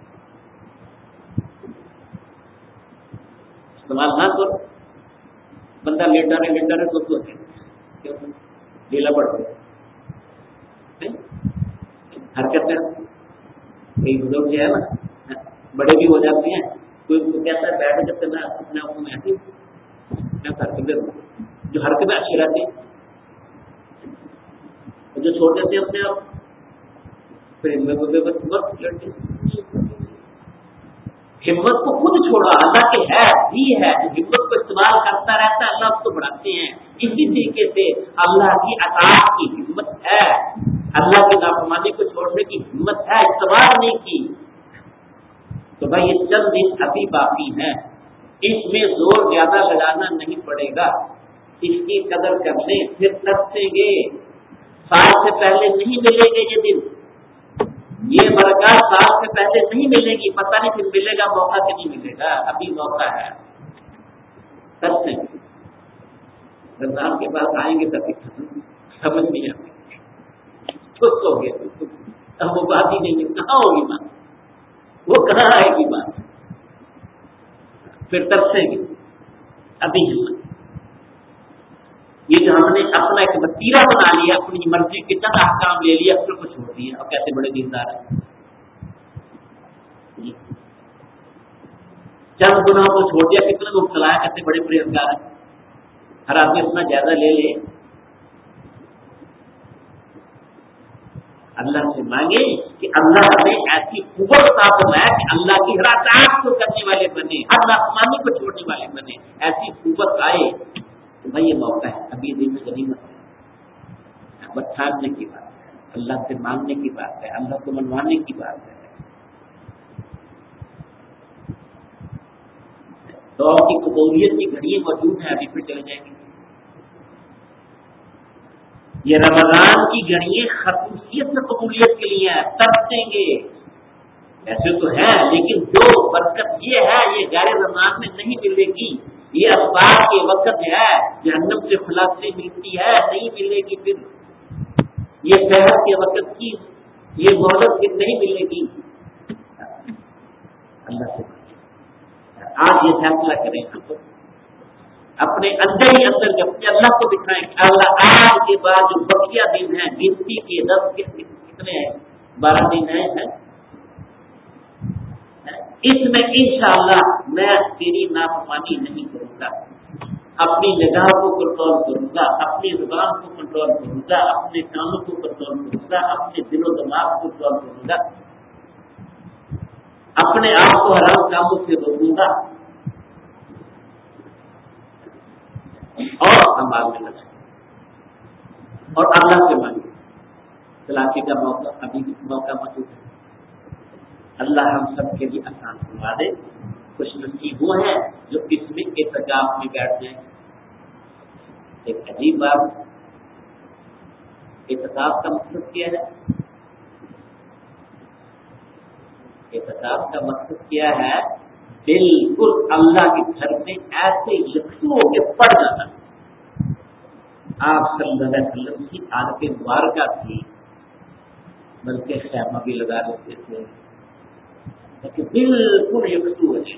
استعمال نہ کرو، بندہ لیٹا رہے لیٹا رہے تو تو کیوں ڈھیلا پڑ گیا حرکت میں. کئی بزرگ جو ہے نا بڑے بھی ہو جاتے ہیں، کوئی کو کہتا ہے بیٹھ جب تک میں اپنے آپ کو میں ایسی میں حرکتیں جو حرکتیں اچھی رہتی ہیں، جو چھوٹے سے اپنے آپ پھر وقت لڑتے. ہمت کو خود چھوڑا، اللہ کے ہے بھی ہے جو ہمت کو استعمال کرتا رہتا ہے، اللہ اس کو بڑھاتے ہیں. اسی طریقے سے اللہ کی اطاعت کی ہمت ہے، اللہ کی نافرمانی کو چھوڑنے کی ہمت ہے، استعمال نہیں کی. تو بھائی یہ چند دن ابھی باقی ہیں، اس میں زور زیادہ لگانا نہیں پڑے گا. اس کی قدر کر لیں، پھر ترسیں گے. سال سے پہلے نہیں ملے گے یہ دن، یہ برکات سال سے پہلے نہیں ملے گی. پتہ نہیں پھر ملے گا موقع کہ نہیں ملے گا، ابھی موقع ہے. ترسیں گے. رمضان کے بعد آئیں گے تبھی سمجھ نہیں آتی. سست ہو گیا، اب وہ بات ہی نہیں ہے. کہاں ہوگی بات، وہ کہاں آئے گی بات. پھر ترسیں گے. ابھی یہ جو ہم نے اپنا ایک وسیلہ بنا لیا، اپنی مرضی کے چند احکام لے لیا، پھر کچھ چھوڑ دیا. اور کیسے بڑے دیندار ہیں، چند گناہوں کو چھوڑ دیا. کتنے لوگ چلایا، کیسے بڑے پرہیزگار ہیں. ہر آدمی اپنا جائزہ لے لے. اللہ سے مانگے کہ اللہ ہمیں ایسی قوت عطا فرمائے کہ اللہ کی ہر اطاعت کو کرنے والے بنے، ہر نافرمانی کو چھوڑنے والے بنے. ایسی قوت آئے تو بھائی یہ موقع ہے. ابھی دن میں غنیمت ہے، بس ٹھاننے کی بات ہے. اللہ سے مانگنے کی بات ہے، اللہ کو منوانے کی بات ہے. دعا کی قبولیت کی گھڑیاں موجود ہیں، ابھی پھر چلے جائیں گے. یہ رمضان کی گھڑیاں خصوصیت سے قبولیت کے لیے ہیں، تب دیں گے. ایسے تو ہے لیکن جو برکت یہ ہے یہ غیر رمضان میں نہیں ملے گی. یہ اسباب کے وقت ہے، جہنم سے خلاصی ملتی ہے، نہیں ملے گی. پھر یہ صحت کے وقت کی یہ مہلت پھر نہیں ملے گی. اللہ سے آج یہ فیصلہ کریں ہم کو اپنے اندر ہی اندر جب اپنے اللہ کو دکھائیں کہ اللہ آج کے بعد جو بقیہ دن ہیں گنتی کے دس کتنے ہیں، بارہ دن ہیں، اس میں انشاءاللہ میں تیری نافرمانی نہیں کروں گا. اپنی نگاہ کو کنٹرول کروں گا، اپنی زبان کو کنٹرول کروں گا، اپنے کانوں کو کنٹرول کروں گا، اپنے دل و دماغ کو کنٹرول کروں گا، اپنے آپ کو حرام کاموں سے روکوں گا اور امال میں لگائیں اور اللہ سے مانگے. تلافی کا موقع ابھی بھی موقع موجود ہے. اللہ ہم سب کے لیے آسان کروا دے. خوش نصیب وہ ہیں جو اس میں اعتکاف میں بیٹھ جائیں. ایک عجیب بات، اعتکاف کا مقصد کیا ہے؟ اعتکاف کا مقصد کیا ہے؟ بالکل اللہ کے گھر میں ایسے یکسو ہو کے پڑ جانا. آپ صلی اللہ علیہ وسلم کی عادت مبارکہ تھی، بلکہ خیمہ بھی لگا لیتے تھے، لیکن بالکل یکسو ہے.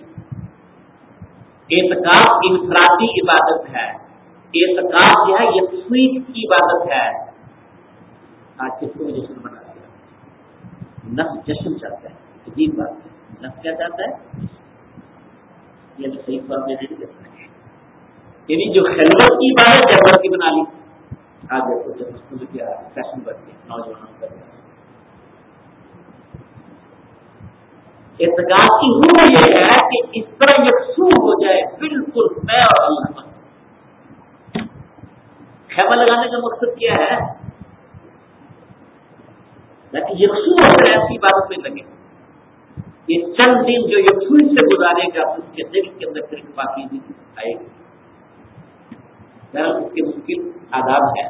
اعتکاف انفرادی عبادت ہے. اعتکاف جو ہے یکسوئی کی عبادت ہے. آج کس کو جشن منا دیا، نفس جشن چاہتا ہے. عجیب بات ہے، نفس کیا چاہتا ہے؟ یہ تو صحیح بات میں نہیں کرتا ہے. یعنی جو خلوت کی عبادت جبر کی بنا لی. آگے تو جب اس کو کیا فیشن بن گیا نوجوانوں کا. اعتکاف کی روح یہ ہے کہ اس طرح یکسو ہو جائے بالکل میں اور اللہ. خیمہ لگانے کا مقصد کیا ہے؟ لیکن یکسو ہو کر ایسی عبادت میں لگے. یہ چند دن جو یکسوئی سے گزارے گا اس کے دل کے اندر پھر پاکیزگی آئے گی. اس کے مشکل آداب ہے.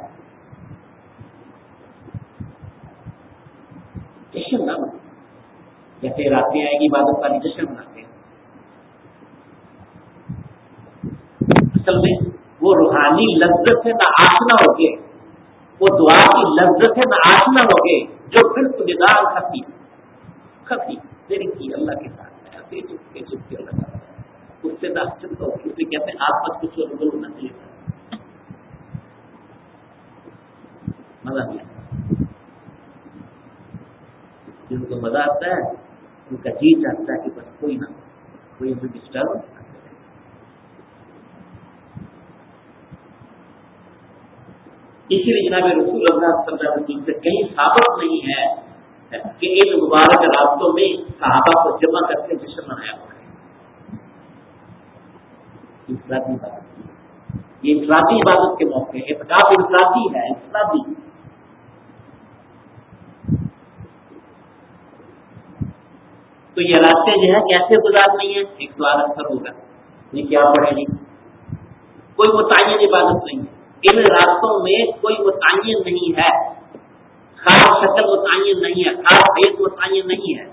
جشن نہ بنا جیسے راتیں آئے گی عبادت والی جشن مناتے ہیں. اصل میں وہ روحانی لذت سے نہ آشنا ہو گئے، وہ دعا کی لذت سے نہ آشنا ہو گئے جو بالکل نظام خفی خفی میری کی اللہ کے ساتھ ہے، چپ کے چپ کے اللہ کا اس سے نہ چپ ہو. اسے کہتے ہیں آپ مت کچھ اور ہونا چاہیے. مزہ نہیں آتا. جن کو مزہ آتا ہے ان کا جی چاہتا ہے کہ بس کوئی نہ کوئی بھی ڈسٹرب. اسی لیے جناب رسول اللہ صلی اللہ علیہ وسلم سے کہیں ثابت نہیں ہے کہ ان مبارک رابطوں میں صحابہ کو جمع کر کے جشن منایا ہوا ہے. انفرادی عبادت، یہ انفرادی عبادت کے موقع ہے. اعتکاف انفرادی ہے، انفرادی. تو یہ راستے جو ہے کیسے گزارنی ہے؟ ایک سوال اکثر ہوگا یہ کیا پڑھے گی؟ کوئی متعین عبادت نہیں ہے. ان راستوں میں کوئی متعین نہیں ہے، خاص شکل متعین نہیں ہے، خاص حیث متعین نہیں ہے.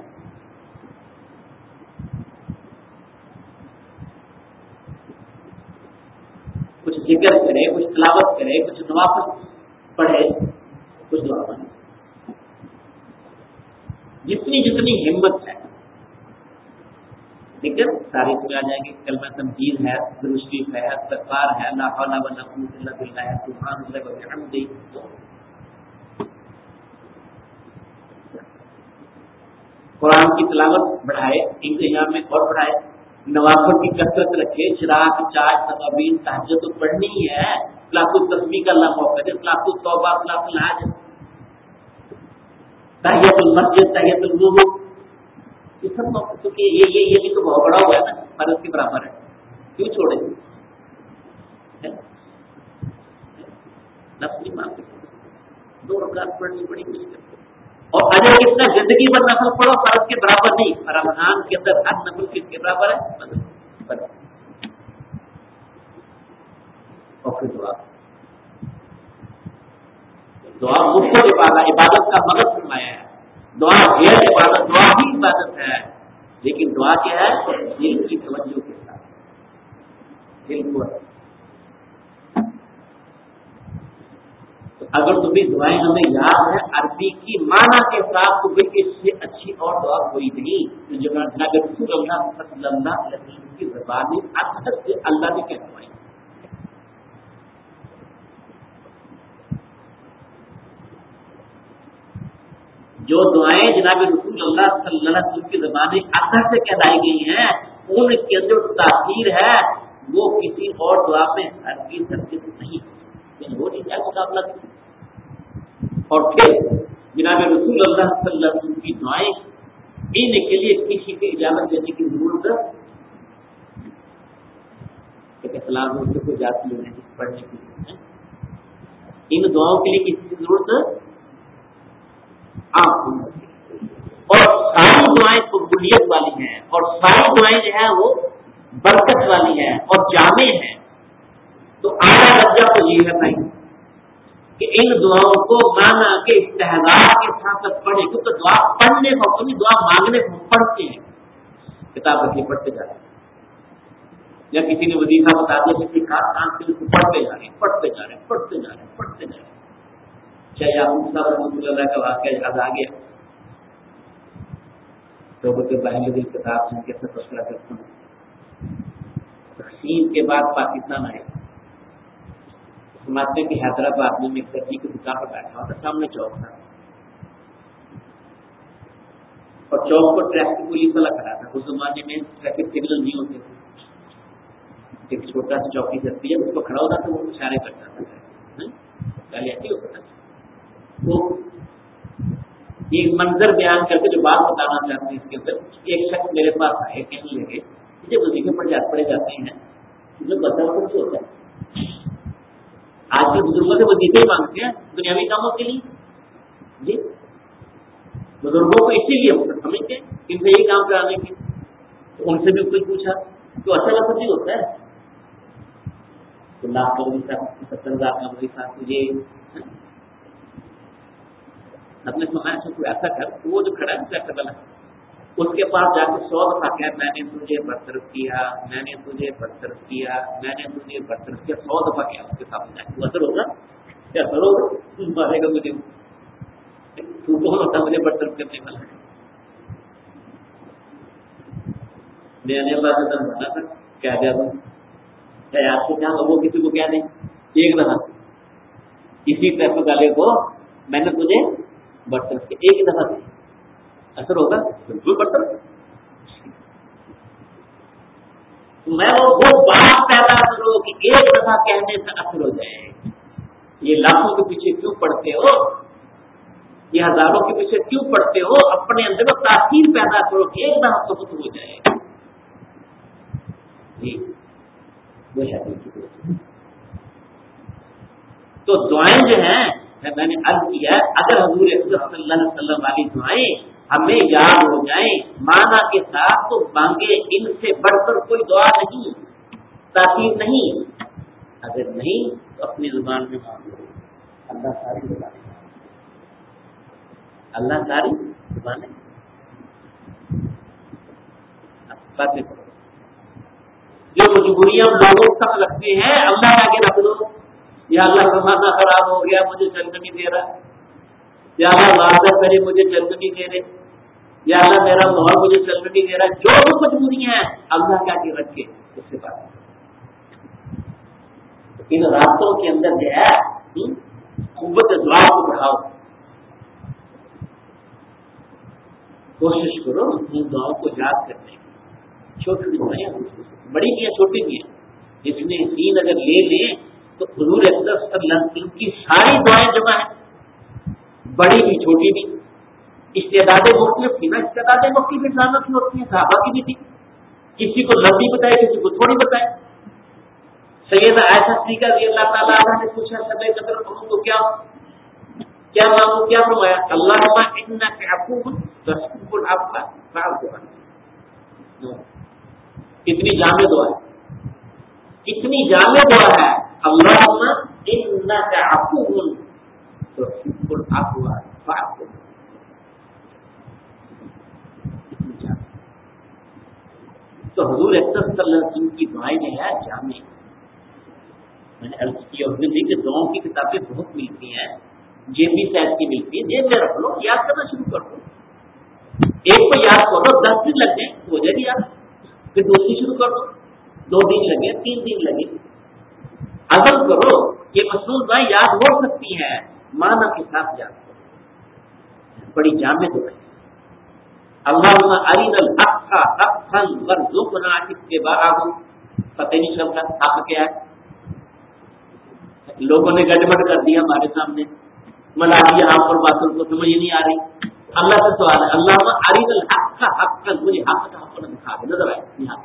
کچھ ذکر کرے، کچھ تلاوت کرے، کچھ نوافل پڑھے، کچھ دعا پڑھے، جتنی جتنی ہمت ہے. لیکن سارے کو آ جائیں گے. کلمہ تمجید ہے، درود شریف ہے، استغفار ہے، لا حول ولا قوت الا باللہ، سبحان اللہ وبحمدہ. قرآن کی تلاوت بڑھائے، انتظام میں اور بڑھائے، نوافل کی کثرت رکھے، چراغ چاش تقابین تہجد تو پڑھنی ہی ہے. لاکھوں تسبیح کا اللہ موقع دے، لاکھوں توبہ، لاکھوں الحاج، تحیت المسجد، تحیت الوضو، یہ سب موقع تو کہ یہ یہ یہ بھی تو بہت بڑا ہوا ہے نا، فرض کے برابر ہے. کیوں چھوڑے؟ نفس نہیں مانتے. دو رکعت پڑھنی بڑی مشکل ہے. اور اجر کتنا زندگی بھر نفل پڑھو فرض کے برابر نہیں، رمضان کے اندر ہر نفل کس کے برابر ہے؟ اور پھر دعا دعا مفت عبادت عبادت کا مدد فرمایا ہے، دعا غیر عبادت، دعا ہی عبادت ہے، لیکن دعا کیا ہے؟ دل کی توجہ کے ساتھ، دل کو۔ اگر تمہیں دعائیں ہمیں یاد ہے عربی کی معنی کے ساتھ، تو پھر اس سے اچھی اور دعا کوئی نہیں جو نبی رسول اللہ صلی اللہ علیہ وسلم کی زبان میں اکثر سے اللہ نے کیا دعائیں۔ جو دعائیں جناب رسول اللہ صلی اللہ علیہ وسلم کی زبان میں اکثر سے کہلائی گئی ہیں، ان کے جو تاثیر ہے وہ کسی اور دعا میں ہرگز ہرگز نہیں، وہ نہیں کیا مقابلہ۔ اور پھر جناب رسول اللہ صلی اللہ علیہ وسلم کی دعائیں پینے کے لیے کسی کی اجازت دینے کی ضرورت کہ سلام سے کوئی جاتی ہے پڑھنے کی ضرورت ہے، ان دعاؤں کے لیے کسی کی ضرورت آپ اور ساری دعائیں قبولیت والی ہیں، اور ساری دعائیں جو ہیں وہ برکت والی ہیں اور جامع ہیں۔ تو اعلیٰ درجہ تو یہ ہے بھائی کہ ان دعاؤں کو مانا کے استحضار کے ساتھ پڑھے، کیونکہ دعا پڑھنے کو نہیں، دعا مانگنے کو پڑھتے ہیں، کتاب رکھے پڑھتے جا رہے ہیں، یا کسی نے وظیفہ بتا دیا کسی خاص کام کے لیے پڑھتے جا رہے ہیں پڑھتے جا رہے ہیں پڑھتے جا رہے ہیں پڑھتے جا رہے ہیں۔ چاہے آپ صاحب رحمۃ اللہ کا واقعہ یاد آ گیا تو بولتے باہر دل کتاب سے کیسے فیصلہ کرتا ہوں۔ تقسیم کے بعد پاکستان آئے، سمجھتے ہیں کہ حیدرآباد میں ایک سبزی کی دکان پر بیٹھا ہوا تھا، سامنے چوک تھا اور چوک پر ٹریفک پولیس والا کھڑا تھا۔ اس زمانے میں ٹریفک سگنل نہیں ہوتے تھے، ایک چھوٹا سا چوکی کرتی ہے، اس کو کھڑا ہوتا تھا، وہ اشارے کرتا تھا، پہلے ایسے ہوتا تھا۔ تو یہ منظر بیان کر کے جو بات بتانا چاہتے ہیں اس کے اندر، ایک شخص میرے پاس آئے، کہنے لگے مجھے وظیفے پڑے جاتے ہیں، مجھے بتا کچھ ہوتا ہے۔ آج کے بزرگوں سے وظیفے ہی مانگتے ہیں دنیاوی کاموں کے لیے، جی بزرگوں کو اسی لیے سمجھتے ہیں ان سے یہی کام کرانے کے، تو ان سے بھی کوئی پوچھا تو اچھا لگتا ہی ہوتا ہے، تو لاکھ کا وظیفہ ستر ہزار کا وظیفہ تجھے اپنے سماج سے کوئی ایسا کر، تو وہ جو کھڑا ہے والا اس کے پاس جا کے سو دفعہ کہا میں نے تجھے برطرف کیا، میں نے تجھے برطرف کیا، میں نے تجھے برطرف کیا، سو دفعہ کیا اس کے سامنے جا کے، اثر ہوگا کیا؟ اثر ہوگا، مارے گا مجھے، تو کون ہوتا مجھے برطرف کرنے والا؟ میں نے اللہ سے بنا تھا کیا کیا تھا چاہے آپ کو کیا وہ کسی کو کیا نہیں، ایک دفعہ کسی ٹریفک والے کو میں نے تجھے برطرف کیا، ایک دفعہ اثر ہوگا؟ بالکل برطرف۔ میں وہ بات پیدا کرو کہ ایک دفعہ کہنے سے اثر ہو جائے۔ یہ لاکھوں کے پیچھے کیوں پڑتے ہو، یہ ہزاروں کے پیچھے کیوں پڑتے ہو؟ اپنے اندر تاثیر پیدا کرو کہ ایک دفعہ تو ختم ہو جائے۔ جی وہ شاید تو دعائیں جو ہیں میں نے عرض کیا ہے، اگر حضور اکرم صلی اللہ علیہ وسلم والی دعائیں ہمیں یاد ہو جائیں مانا کے ساتھ تو مانگے، ان سے بڑھ کر کوئی دعا نہیں، تاثیر نہیں۔ اگر نہیں تو اپنی زبان میں مانگو، اللہ ساری زبانیں اللہ ساری زبانیں باتیں کرو۔ جو مجبوریاں لوگوں تک رکھتے ہیں اللہ آگے رکھ دو، یا اللہ زمانہ خراب ہو گیا مجھے چل نہیں دے رہا، یا اللہ وعدہ کرے مجھے چل نہیں دے رہے، یا اللہ میرا ماحول مجھے چل نہیں دے رہا، جو بھی مجبوریاں ہیں اللہ کے آگے رکھ کے اس سے بات۔ ان راستوں کے اندر جو ہے قوت دعا کو بڑھاؤ، کوشش کرو ان دعاؤں کو یاد کرنے کی، چھوٹی دعائیں بڑی بھی ہیں چھوٹی بھی ہیں، جس میں تین اگر لے لیں تو حضور اکرم صلی اللہ علیہ وسلم کی ساری دعائیں جمع ہیں، بڑی بھی چھوٹی بھی۔ استعدادیں مختلف تھی نا، استعدادیں مختلف انسانوں کی ہوتی ہیں، صحابہ کی بھی تھی، کسی کو لمبی بتائے کسی کو تھوڑی بتائے۔ سیدہ عائشہ صدیقہ رضی اللہ تعالیٰ عنہا نے پوچھا سب قدر کو کیا کیا مانگو؟ کیا فرمایا؟ اللہم انک عفو تحب العفو فاعف عنی. کتنی جامع دعا ہے، کتنی جامع دعا ہے. اللہم انک عفو تحب العفو فاعف عنی. تو حضور اکرم صلی اللہ علیہ وسلم کی دعائیں جو ہے جامع. میں نے عرض کیا حضور جی کہ دعاؤں کی کتابیں بہت ملتی ہیں، جے پی سائز کی ملتی ہے، جیب میں رکھ لو، یاد کرنا شروع کر دو. ایک کو یاد کرو، دس دن لگ جائیں ہو جائے گی یاد. پھر دوسری شروع کر دو، دو دن لگے، تین دن لگے. عزم کرو یہ مصنوع دعائیں یاد ہو سکتی ہیں، معنی کے ساتھ یاد کرو. بڑی جامع دعا ہے. اللہم ارنا الحق حقا وارزقنا اتباعہ. پتہ نہیں چلتا حق کیا ہے، لوگوں نے گڑبڑ کر دیا ہمارے سامنے، ملا دیا حق اور باطل کو، سمجھ نہیں آ رہی. اللہ سے سوال ہے اللہم ارنا الحق حقا، مجھے حق کا حق دکھا دے، نظر آئے یہاں.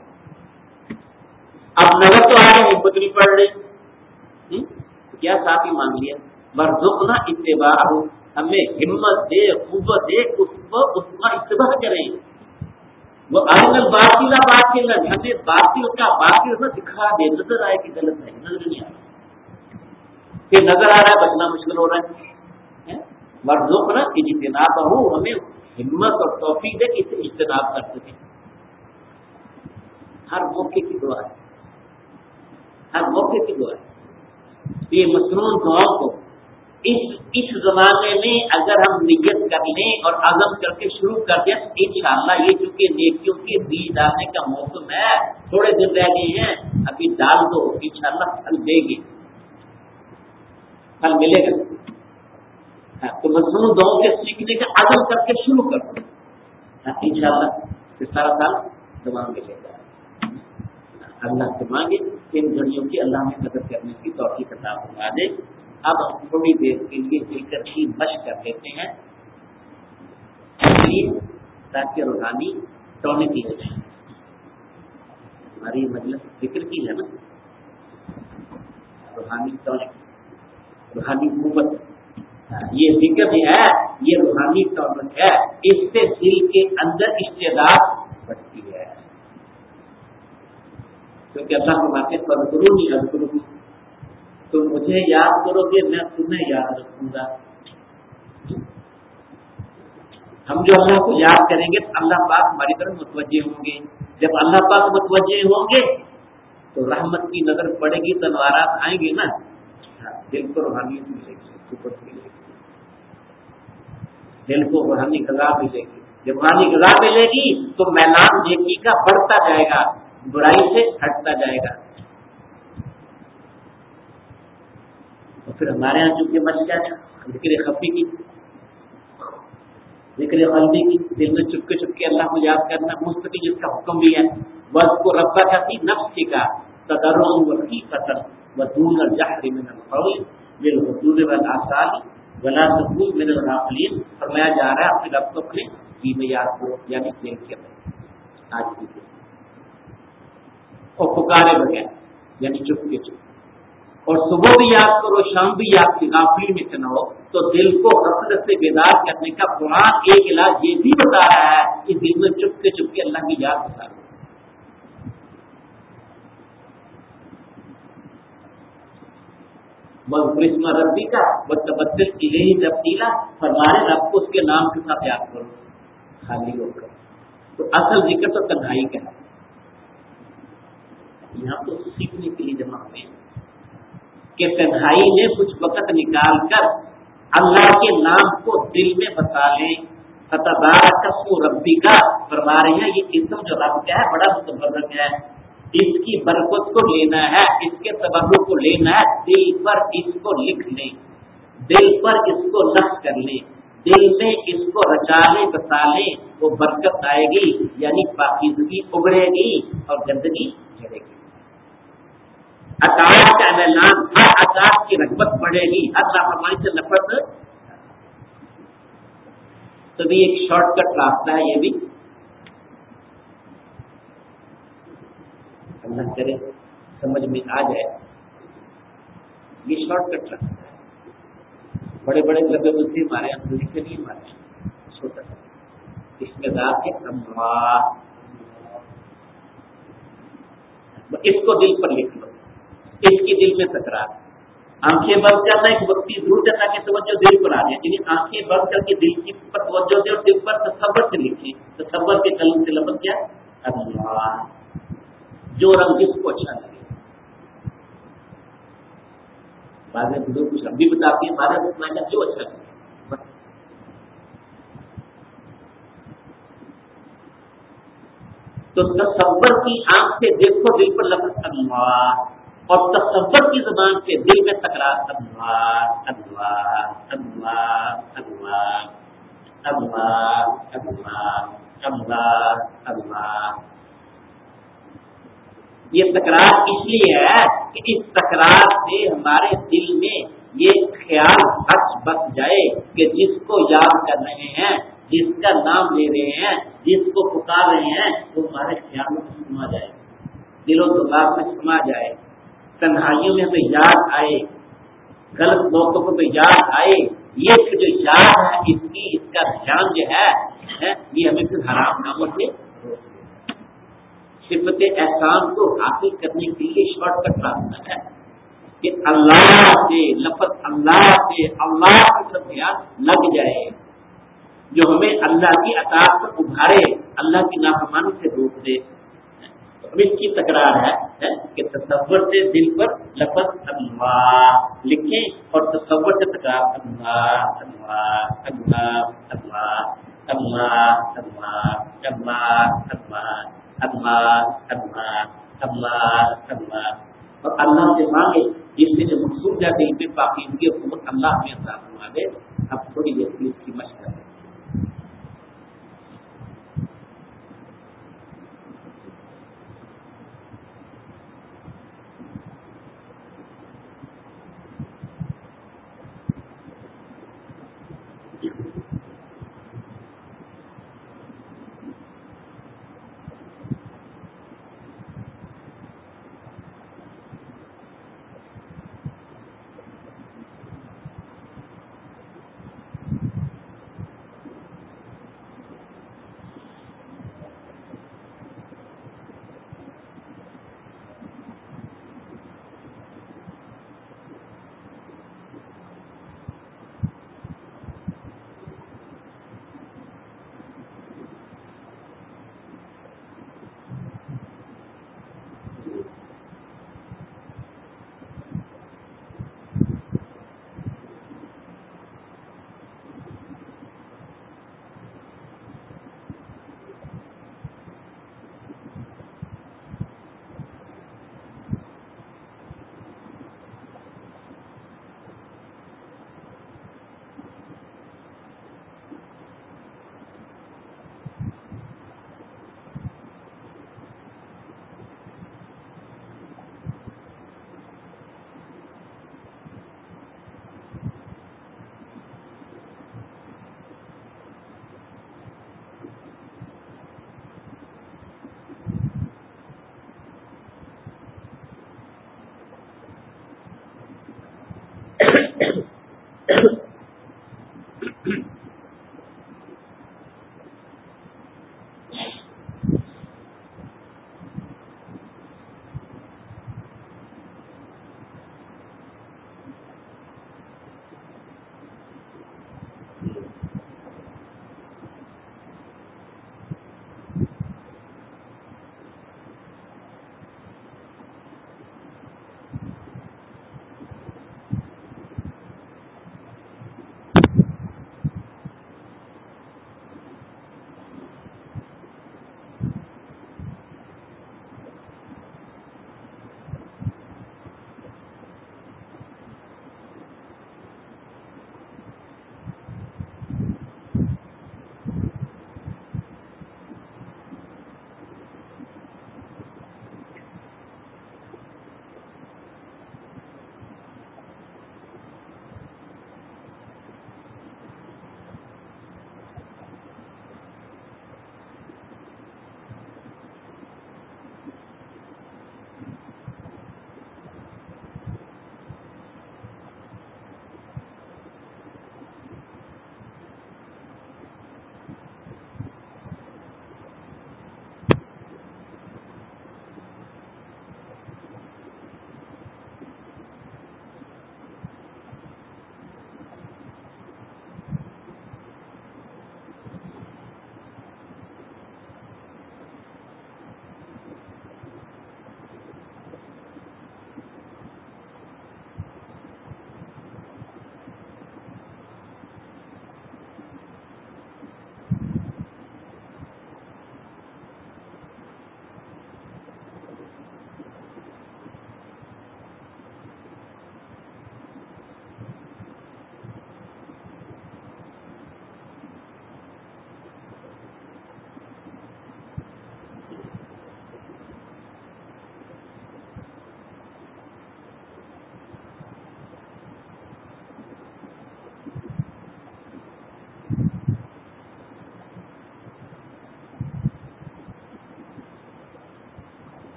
اب نظر تو آ رہے، ہمت نہیں پڑ رہی، کیا ساتھ ہی مانگ لیا وارزقنا اتباعہ. ہمیں ہمت دے، قوت دے، اس کو اس کا اتباع کریں. وہ ارنا الباطل باطلا، ہمیں باطل کا باطل نہ دکھا دے، نظر آئے کہ غلط ہے، نظر نہیں آ رہا. پھر نظر آ رہا ہے بچنا مشکل ہو رہا ہے. وارزقنا اجتنابہ، ہمیں ہمت اور توفیق دے کہ اسے اجتناب کر سکیں. ہر موقع کی دعا ہے، ہر موقع کی دعا ہے. یہ مصنون دعاؤں کو اس اس زمانے میں اگر ہم نیت کر لیں اور عزم کر کے شروع کر دیں انشاءاللہ، یہ چونکہ نیکیوں کے بیج ڈالنے کا موسم ہے، تھوڑے دن رہ گئے ہیں، ابھی ڈال دو انشاءاللہ پھل دے گی، پھل ملے گا. تو مضمون دعاؤں کے سیکھنے کا عزم کر کے شروع کر دو انشاءاللہ، پھر سارا سال دعا ملے گا. اللہ سے مانگے ان گھڑیوں کی اللہ میں قدر کرنے کی توفیق عطا فرما دے. اب ہم تھوڑی دیر کے لیے مل کر کی مشق کر لیتے ہیں تاکہ روحانی ٹونک کی ہو جائے. ہماری مجلس فکر کی ہے نا، روحانی ٹونک، روحانی قوت، یہ فکر جو ہے یہ روحانی ٹونک ہے. اس سے دل کے اندر اشتعال بڑھتی ہے، کیونکہ اللہ فرماتے ہیں فاذکرونی اذکرکم، تم مجھے یاد کرو گے میں تمہیں یاد رکھوں گا. ہم جو اللہ کو یاد کریں گے تو اللہ پاک ہماری طرف متوجہ ہوں گے. جب اللہ پاک متوجہ ہوں گے تو رحمت کی نظر پڑے گی، تنوارات آئیں گے نا، دل کو روحانیت ملے گی، قوت ملے گی، دل کو روحانی غذا ملے گی. جب روحانی غذا ملے گی تو میدان نیکی کا بڑھتا جائے گا، برائی سے ہٹتا جائے گا. اور پھر ہمارے یہاں چونکہ مچ جائے ذکر خفی کی، ذکر قلبی کی، دل میں چپکے چپکے اللہ کو یاد کرنا مستقل، جس کا حکم بھی ہے وَاذْكُرْ رَبَّكَ فِي نَفْسِكَ تَضَرُّعًا وَخِيفَةً وَدُونَ الْجَهْرِ مِنَ الْقَوْلِ بِالْغُدُوِّ وَالْآصَالِ وَلَا تَكُونْ مِنَ الْغَافِلِينَ. فرمایا جا رہا ہے اپنے رب کو اپنے جی میں یاد کرو، یعنی دل کے اندر آج بھی، اور پکارے بغیر یعنی چپکے چپکے. اور صبح بھی یاد کرو، شام بھی یاد کی، غافلی میں سے نہ ہو. تو دل کو غفلت سے بیدار کرنے کا قرآن ایک علاج یہ بھی بتا رہا ہے کہ دل میں چپ کے چپ کے اللہ کی یاد بتا رہا ہے. بسم ربی کا متبدل الیہ تبدیلا، فرمانے رب کو اس کے نام کے ساتھ یاد کرو خالی ہو کر. تو اصل ذکر تو تنہائی کا ہے. یہاں تو سیکھنے کے لیے جمع ہوئے کہ تنہائی میں کچھ وقت نکال کر اللہ کے نام کو دل میں بسا لیں. فتبارک اسم ربک، فرما رہے ہیں یہ اسم جو رب کا ہے بڑا متبرک ہے، اس کی برکت کو لینا ہے، اس کے تبرک کو لینا ہے. دل پر اس کو لکھ لیں، دل پر اس کو نقش کر لیں، دل میں اس کو رچا لیں بسا لیں. وہ برکت آئے گی یعنی پاکیزگی ابھرے گی اور گندگی جھڑے گی. اطاعت کا اعلان، ہر اطاعت کی رغبت بڑھے گی، ہر نافرمانی سے نفرت. تو بھی ایک شارٹ کٹ راستہ ہے، یہ بھی اللہ کرے سمجھ میں آ جائے. یہ شارٹ کٹ راستہ ہے. بڑے بڑے لبے بزی ہمارے یہاں لکھے نہیں، ہمارے یہاں چھوٹا سا اس میں ذات ہے اللہ، اس کو دل پر لکھ لو، اس کی دل میں تکرار، آنکھیں بند کرنا ایک وقتی ضرورت ہے تاکہ توجہ دل پر آ جائے، یعنی آنکھیں بند کر کے دل کی پر توجہ دے اور دل پر تصور سے لکھیں، تصور کے قلم سے لفظ کیا اللہ، جو رنگ جس کو اچھا لگے۔ بعد میں بزرگ کچھ اب بھی بتاتی ہیں، بعد میں جو اچھا لگے۔ تو تصور کی آنکھ سے دیکھو دل پر لفظ اللہ، اور تصور کی زبان سے دل میں تکرار اللہ اللہ اللہ اللہ اللہ اللہ اللہ اللہ۔ یہ تکرار اس لیے ہے کہ اس تکرار سے ہمارے دل میں یہ خیال بس بس جائے کہ جس کو یاد کر رہے ہیں، جس کا نام لے رہے ہیں، جس کو پکار رہے ہیں، وہ ہمارے خیالوں میں سما جائے، دل و دماغ میں سما جائے، تنہائیوں میں ہمیں یاد آئے، غلط موقعوں کو یاد آئے۔ یہ جو یاد ہے اس کی، اس کا دھیان جو ہے یہ ہمیں پھر حرام کاموں سے صفت احسان کو حاصل کرنے کے لیے شارٹ کٹ راستہ ہے کہ اللہ سے لفظ اللہ سے اللہ کی طرف دھیان لگ جائے، جو ہمیں اللہ کی اطاعت پر ابھارے، اللہ کی نافرمانی سے روک دے۔ اب اس کی تکرار ہے کہ تصور سے دل پر لفظ اللہ لکھیں اور تصور سے تکرار اللہ اللہ اللہ اللہ اللہ اللہ اللہ اللہ اللہ اللہ اللہ اللہ، اور اللہ سے مانگے جس سے جو مقصود ہے دل پہ پاکیزگی اور قوت اللہ ہمیں عطا فرما دے۔ اب تھوڑی دیر کی اس کی مشق کریں۔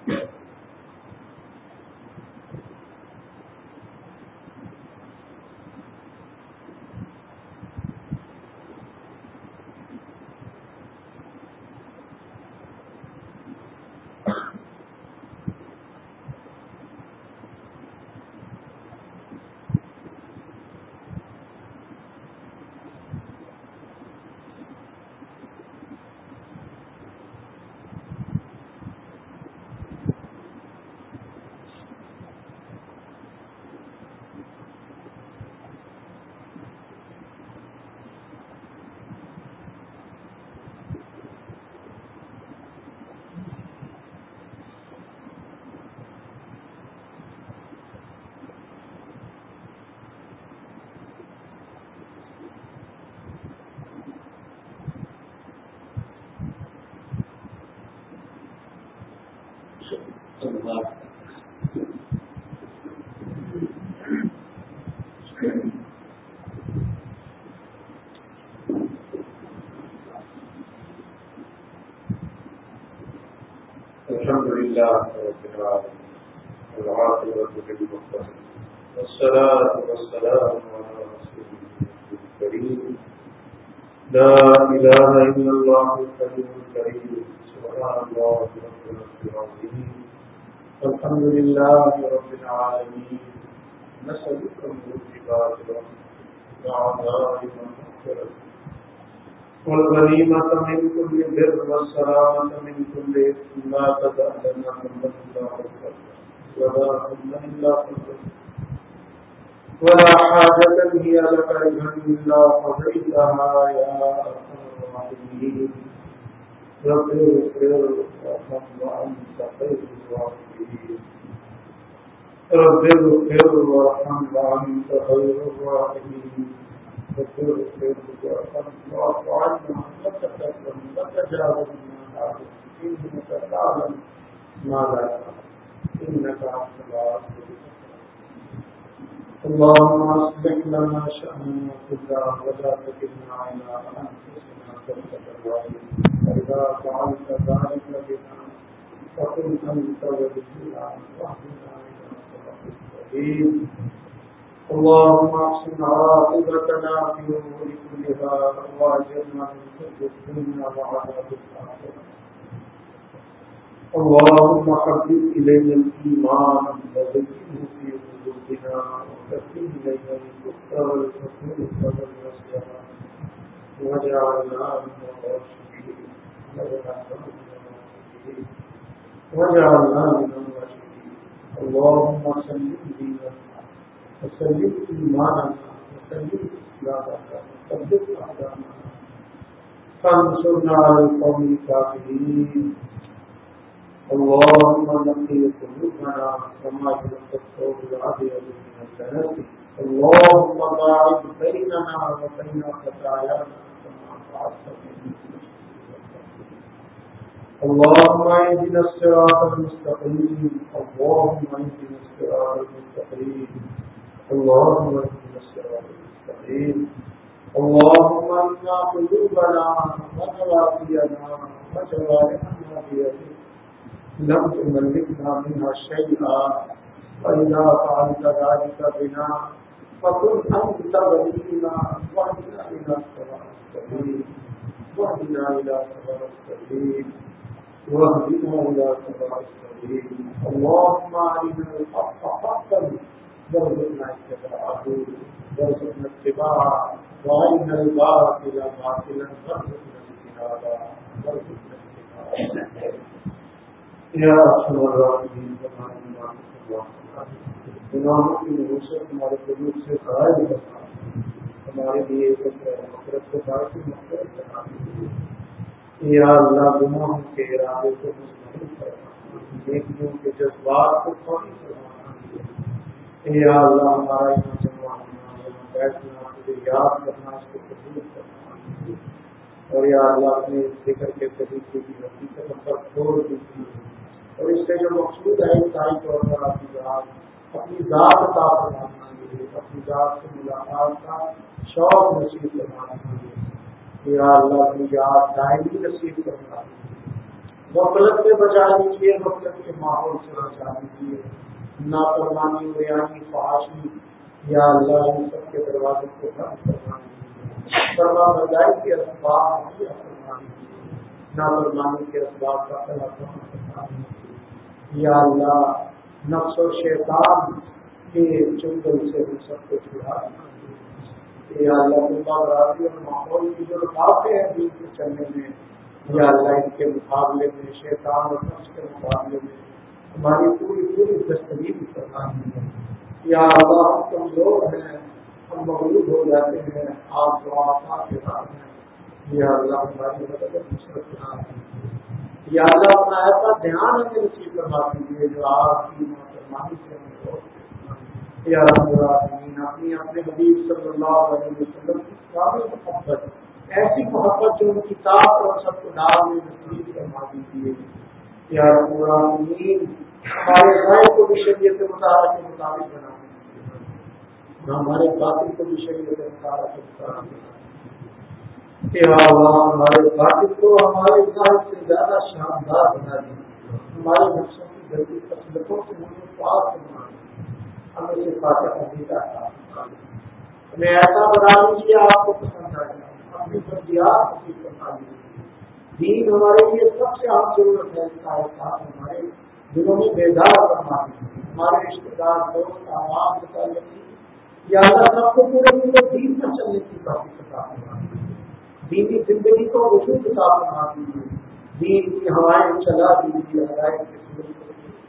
الحمد لله رب العالمين والعاقبة للمتقين والصلاة والسلام على رسوله الكريم لا إله إلا الله الحي الكريم سبحان الله رب العالمين الحمد لله رب العالمين نسألك موجبات وعذاب المغفرة والغنيمة من كل بر والسلامة من كل إثم لا تدع لنا ذنبا إلا غفرته ولا هما إلا فرجته ولا حاجة هي لك رضا إلا قضيتها يا أرحم الراحمين رب اغفر وارحم وأنت خير الراحمين رب اغفر وارحم وأنت خير الراحمين رب اغفر وارحم واعف عنا وتكرم وتجاوز عنا إنك تعلم ما لا نعلم إنك أنت العزيز اللهم أصلح لنا شأننا كله ولا تكلنا إلى أنفسنا طرفة عين فإذا فعلت ذلك بنا فقل أنت ولينا واهدنا إلى صراط السبيل اللهم احسن عاقبتنا في الأمور كلها وأجرنا من خزي الدنيا وعذاب الآخرة اللهم حبب إلينا الإيمان وزينه في قلوبنا وكفر إلينا الكفر والفسوق والعصيان واجعلنا من الراشدين واجعلنا من الراشدين اللهم سلم ديننا وسلم إيماننا وسلم إسلامنا وثبت أقدامنا فانصرنا على القوم الكافرين اللهم نقي قلوبنا كما ينقى الثوب الأبيض من الدنس اللهم باعد بيننا وبين خطايانا كما بعدت بين اللهم اهدنا الصراط المستقيم اللهم اهدنا الصراط المستقيم اللهم اهدنا الصراط المستقيم اللهم امنا قلوبنا ونواصينا وجوارحنا بيدك لم تملكنا منها شيئا فإذا فعلت ذلك بنا فكن أنت ولينا واهدنا إلى صراط السبيل واهدنا إلى صراط السبيل واهدنا إلى صراط السبيل اللهم أرنا الحق حقا وارزقنا اتباعه وارزقنا اتباعه وأرنا الباطل باطلا وارزقنا اجتنابه وارزقنا اجتنابه یا ارحم الراحمین گناہوں کی نحوست ہمارے قلوب سے خارج کرنا ہمارے لیے مغفرت سے باعث مغفرت کرنا یا اللہ گناہوں کے ارادے کو مستحکم کرنا نیکیوں کے جذبات کو فوری کروانا یا اللہ ہمارا یہاں جمع ہونا یہاں بیٹھنا تجھے یاد کرنا اس کو قبول کرنا اور یا اللہ اپنے ذکر کے طریقے کی حقیقت پر چھوڑ دیتی اور اس سے جو مقصود ہے انسانی طور پر اپنی ذات اپنی ذات عطا فرمانا ہے اپنی ذات سے ملاقات کا شوق نصیب کروانا ہے یا اللہ اپنی یاد دائمی نصیب کرنا غفلت سے بچا لیجیے، غفلت کے ماحول سے بچا لیجیے، نافرمانی ریانی فحاشی یا اللہ ان سب کے دروازے کو بند کرنا فرما بردائی کے اسباب فرما دیجیے، نافرمانی کے اسباب کا خلا فرما یا اللہ نفس و شیطان کے چنگل سے ہم سب کو چھڑا یا اللہ برادری اور ماحول کی جو رکاوٹیں ہیں دین کے چلنے میں یا اللہ ان کے مقابلے میں شیطان اور نفس کے مقابلے میں ہماری پوری پوری دستگیری کرنا ہے یا اللہ ہم کمزور ہیں، ہم مغلوب ہو جاتے ہیں، آپ دعا آپ کے ساتھ ہیں یا اللہ ہماری مدد نصرت کرنا ہے یا اللہ اپنا ایسا دھیان ہمیں نصیب کروا دیجیے جو آپ کی نافرمانی سے ہمیں روک یا رب العالمین اپنی اپنے حبیب صلی اللہ علیہ وسلم کی قابل محبت، ایسی محبت جو ان کتاب اور سب کو نام میں نصیب فرما دیجیے یا رب العالمین ہمارے رائے کو بھی شریعت مطالعہ کے مطابق بنا دیجیے، ہمارے باطل کو بھی شریعت مطالعہ کے مطابق بنا دیجیے یا اللہ ہمارے باطل کو ہمارے ظاہر سے زیادہ شاندار بنا دیجیے، ہمارے نفسوں کی غلطی تسلطوں سے ہمیں پاک بنا دیجیے، ہمیں سے فاتح حقیقہ ہمیں ایسا بنا دیجیے آپ کو پسند آئے گا، اپنی فرضیات نصیب کرنا دیجیے، دین ہمارے لیے سب سے اہم ضرورت ہے، اس کا احساس ہمارے دلوں میں بیدار کرنا دیجیے، ہمارے رشتے دار دوست عوام کے تعلق یا اللہ سب کو پورے پورے دین پر چلنے کی توفیق عطا فرما دیجیے، دینی زندگی کو وجود عطا فرما دیجیے، دین کی ہوائیں چلا دیجیے، ہدایت کے سورج کو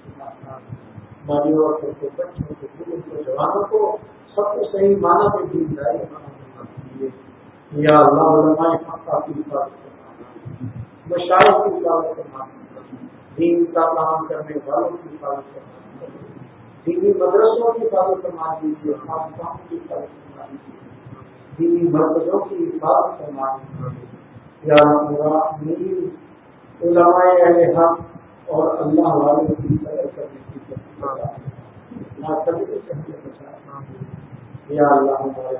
ہماری عورتوں کو بچوں کو بزرگوں کو جوانوں کو سب کو صحیح معنی میں دین دائی دیجیے یا اللہ علماء حق کی حفاظت کرنا، مشائخ کی حفاظت کرنا، دین کا کام کرنے والوں کی حفاظت کرنا، دینی مدرسوں کی حفاظت کرنا دیجیے، خاص کی حفاظت کرنا دیجیے، دینی مرکزوں کی حفاظت کرنا دیجیے یا اللہ علماء اہل حق اور اللہ والوں کی قدر کرنے کی یا اللہ ہمارے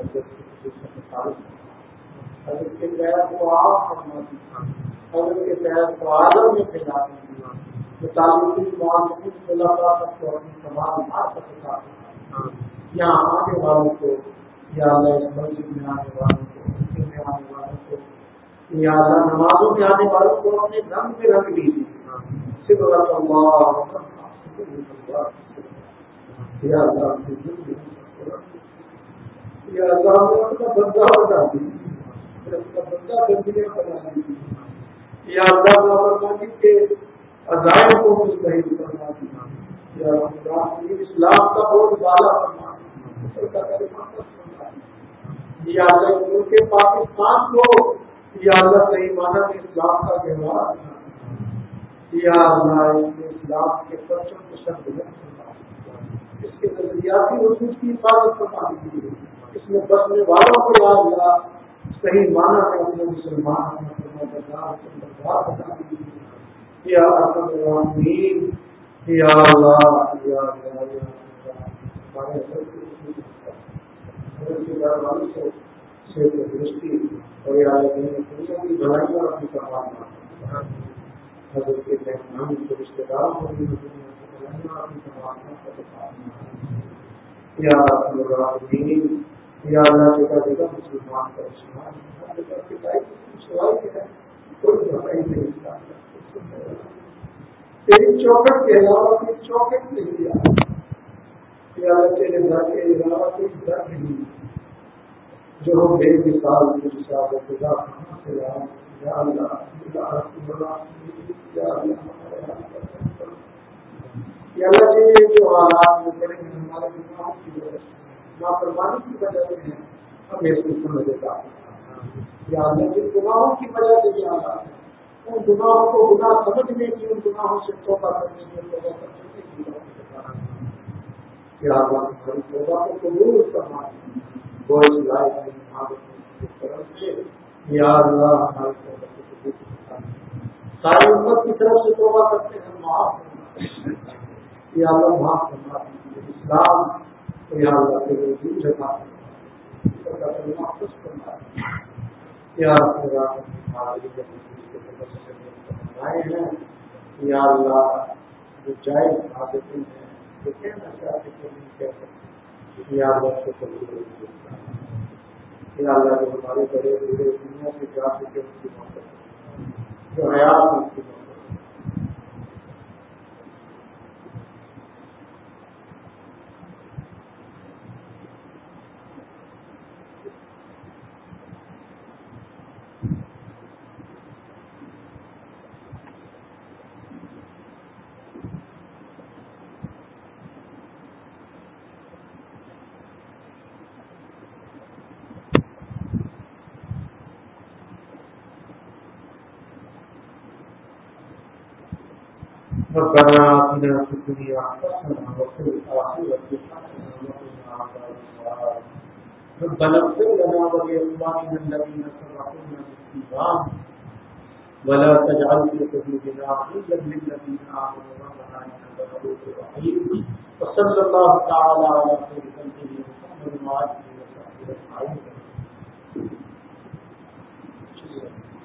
حضرت کے تحت کو آپ حضرت کے تحت کو عالم میں پھیلا دیجیے، تعلیمی معاشرتی ملاقات کو اپنی تمام یہاں آنے والوں کو یا اللہ اس مسجد میں آنے والوں کو مسجد میں آنے والوں کو یا اللہ نمازوں میں آنے والوں کو اپنے رنگ میں رنگ لیجیے، صبح اللہ یا اللہ یا اللہ نے اپنا بندہ بنا دیا، اپنا بندہ بندیاں بنا دی یا اللہ فرمانی کے عزائم کو مستحیل کرنا دیا یا اللہ اسلام کا بہت بالا کرنا یا اللہ ملک پاکستان کو یا اللہ صحیح معنی میں اسلام کا تہوار یا اللہ اسلام کے پرچم کو سر بلند کرنا، اس کے نظریاتی وجود کی حفاظت کرنا دیجیے، اس میں بسنے والوں کو یا اللہ صحیح معنی میں اپنے مسلمان بتا دیجیے یا الرحمین یا اللہ یا ہمارے والوں کو صحت درستی اور یا دنیا کی بھلائیوں کی کروانا حضرت کے مہمان کے رشتے داروں کو بھی دنیا کی بھلائیوں کی کروانا یا الرحمین یا اللہ جگہ جگہ مسلمان کا اسلام کوئی بھلائی نہیں تیری چوکٹ کے علاوہ کوئی چوکٹ نہیں دیا یا تیرے گھر کے علاوہ کوئی گھر نہیں جو ہم بے مثال خدا کہاں سے یا اللہ یا اللہ کے جو حالات میں پڑے ہیں ہمارے گناہوں کی وجہ سے نافرمانی کی وجہ سے ہیں ہمیں اس کو سمجھتا یا اللہ جن گناہوں کی وجہ سے یہ حالات ہیں ان گناہوں کو گناہ سمجھنے کی، ان گناہوں سے توبہ کرنے کی، توبہ کرنے کی یا اللہ ہماری توبہ کو قبول کرنا بوجھ لائے کی طرف سے یا اللہ ہماری توبہ کو قبول کرنا، ساری امت کی طرف سے توبہ کرتے ہیں معاف کرنا یا اللہ معاف کرنا اسلام تو یا اللہ کے وجود جگہ واپس کرنا یا اللہ آئے ہیں یا اللہ جو جائز حاجتیں ہیں جو کہنا چاہتے ہیں نہیں کہہ سکتے، یا اللہ سے قبول کرنا، یا اللہ جو ہمارے بڑے بوڑھے دنیا سے جا چکے ان کی مدد، جو حیات ان کی مدد۔ ربنا آتنا في الدنيا حسنة وفي الآخرة حسنة وقنا عذاب النار ربنا اغفر لنا ولإخواننا الذين سبقونا بالإيمان ولا تجعل في قلوبنا غلا للذين آمنوا ربنا إنك رؤوف رحيم وصلى الله تعالى على خير خلقه محمد وعلى آله وصحبه أجمعين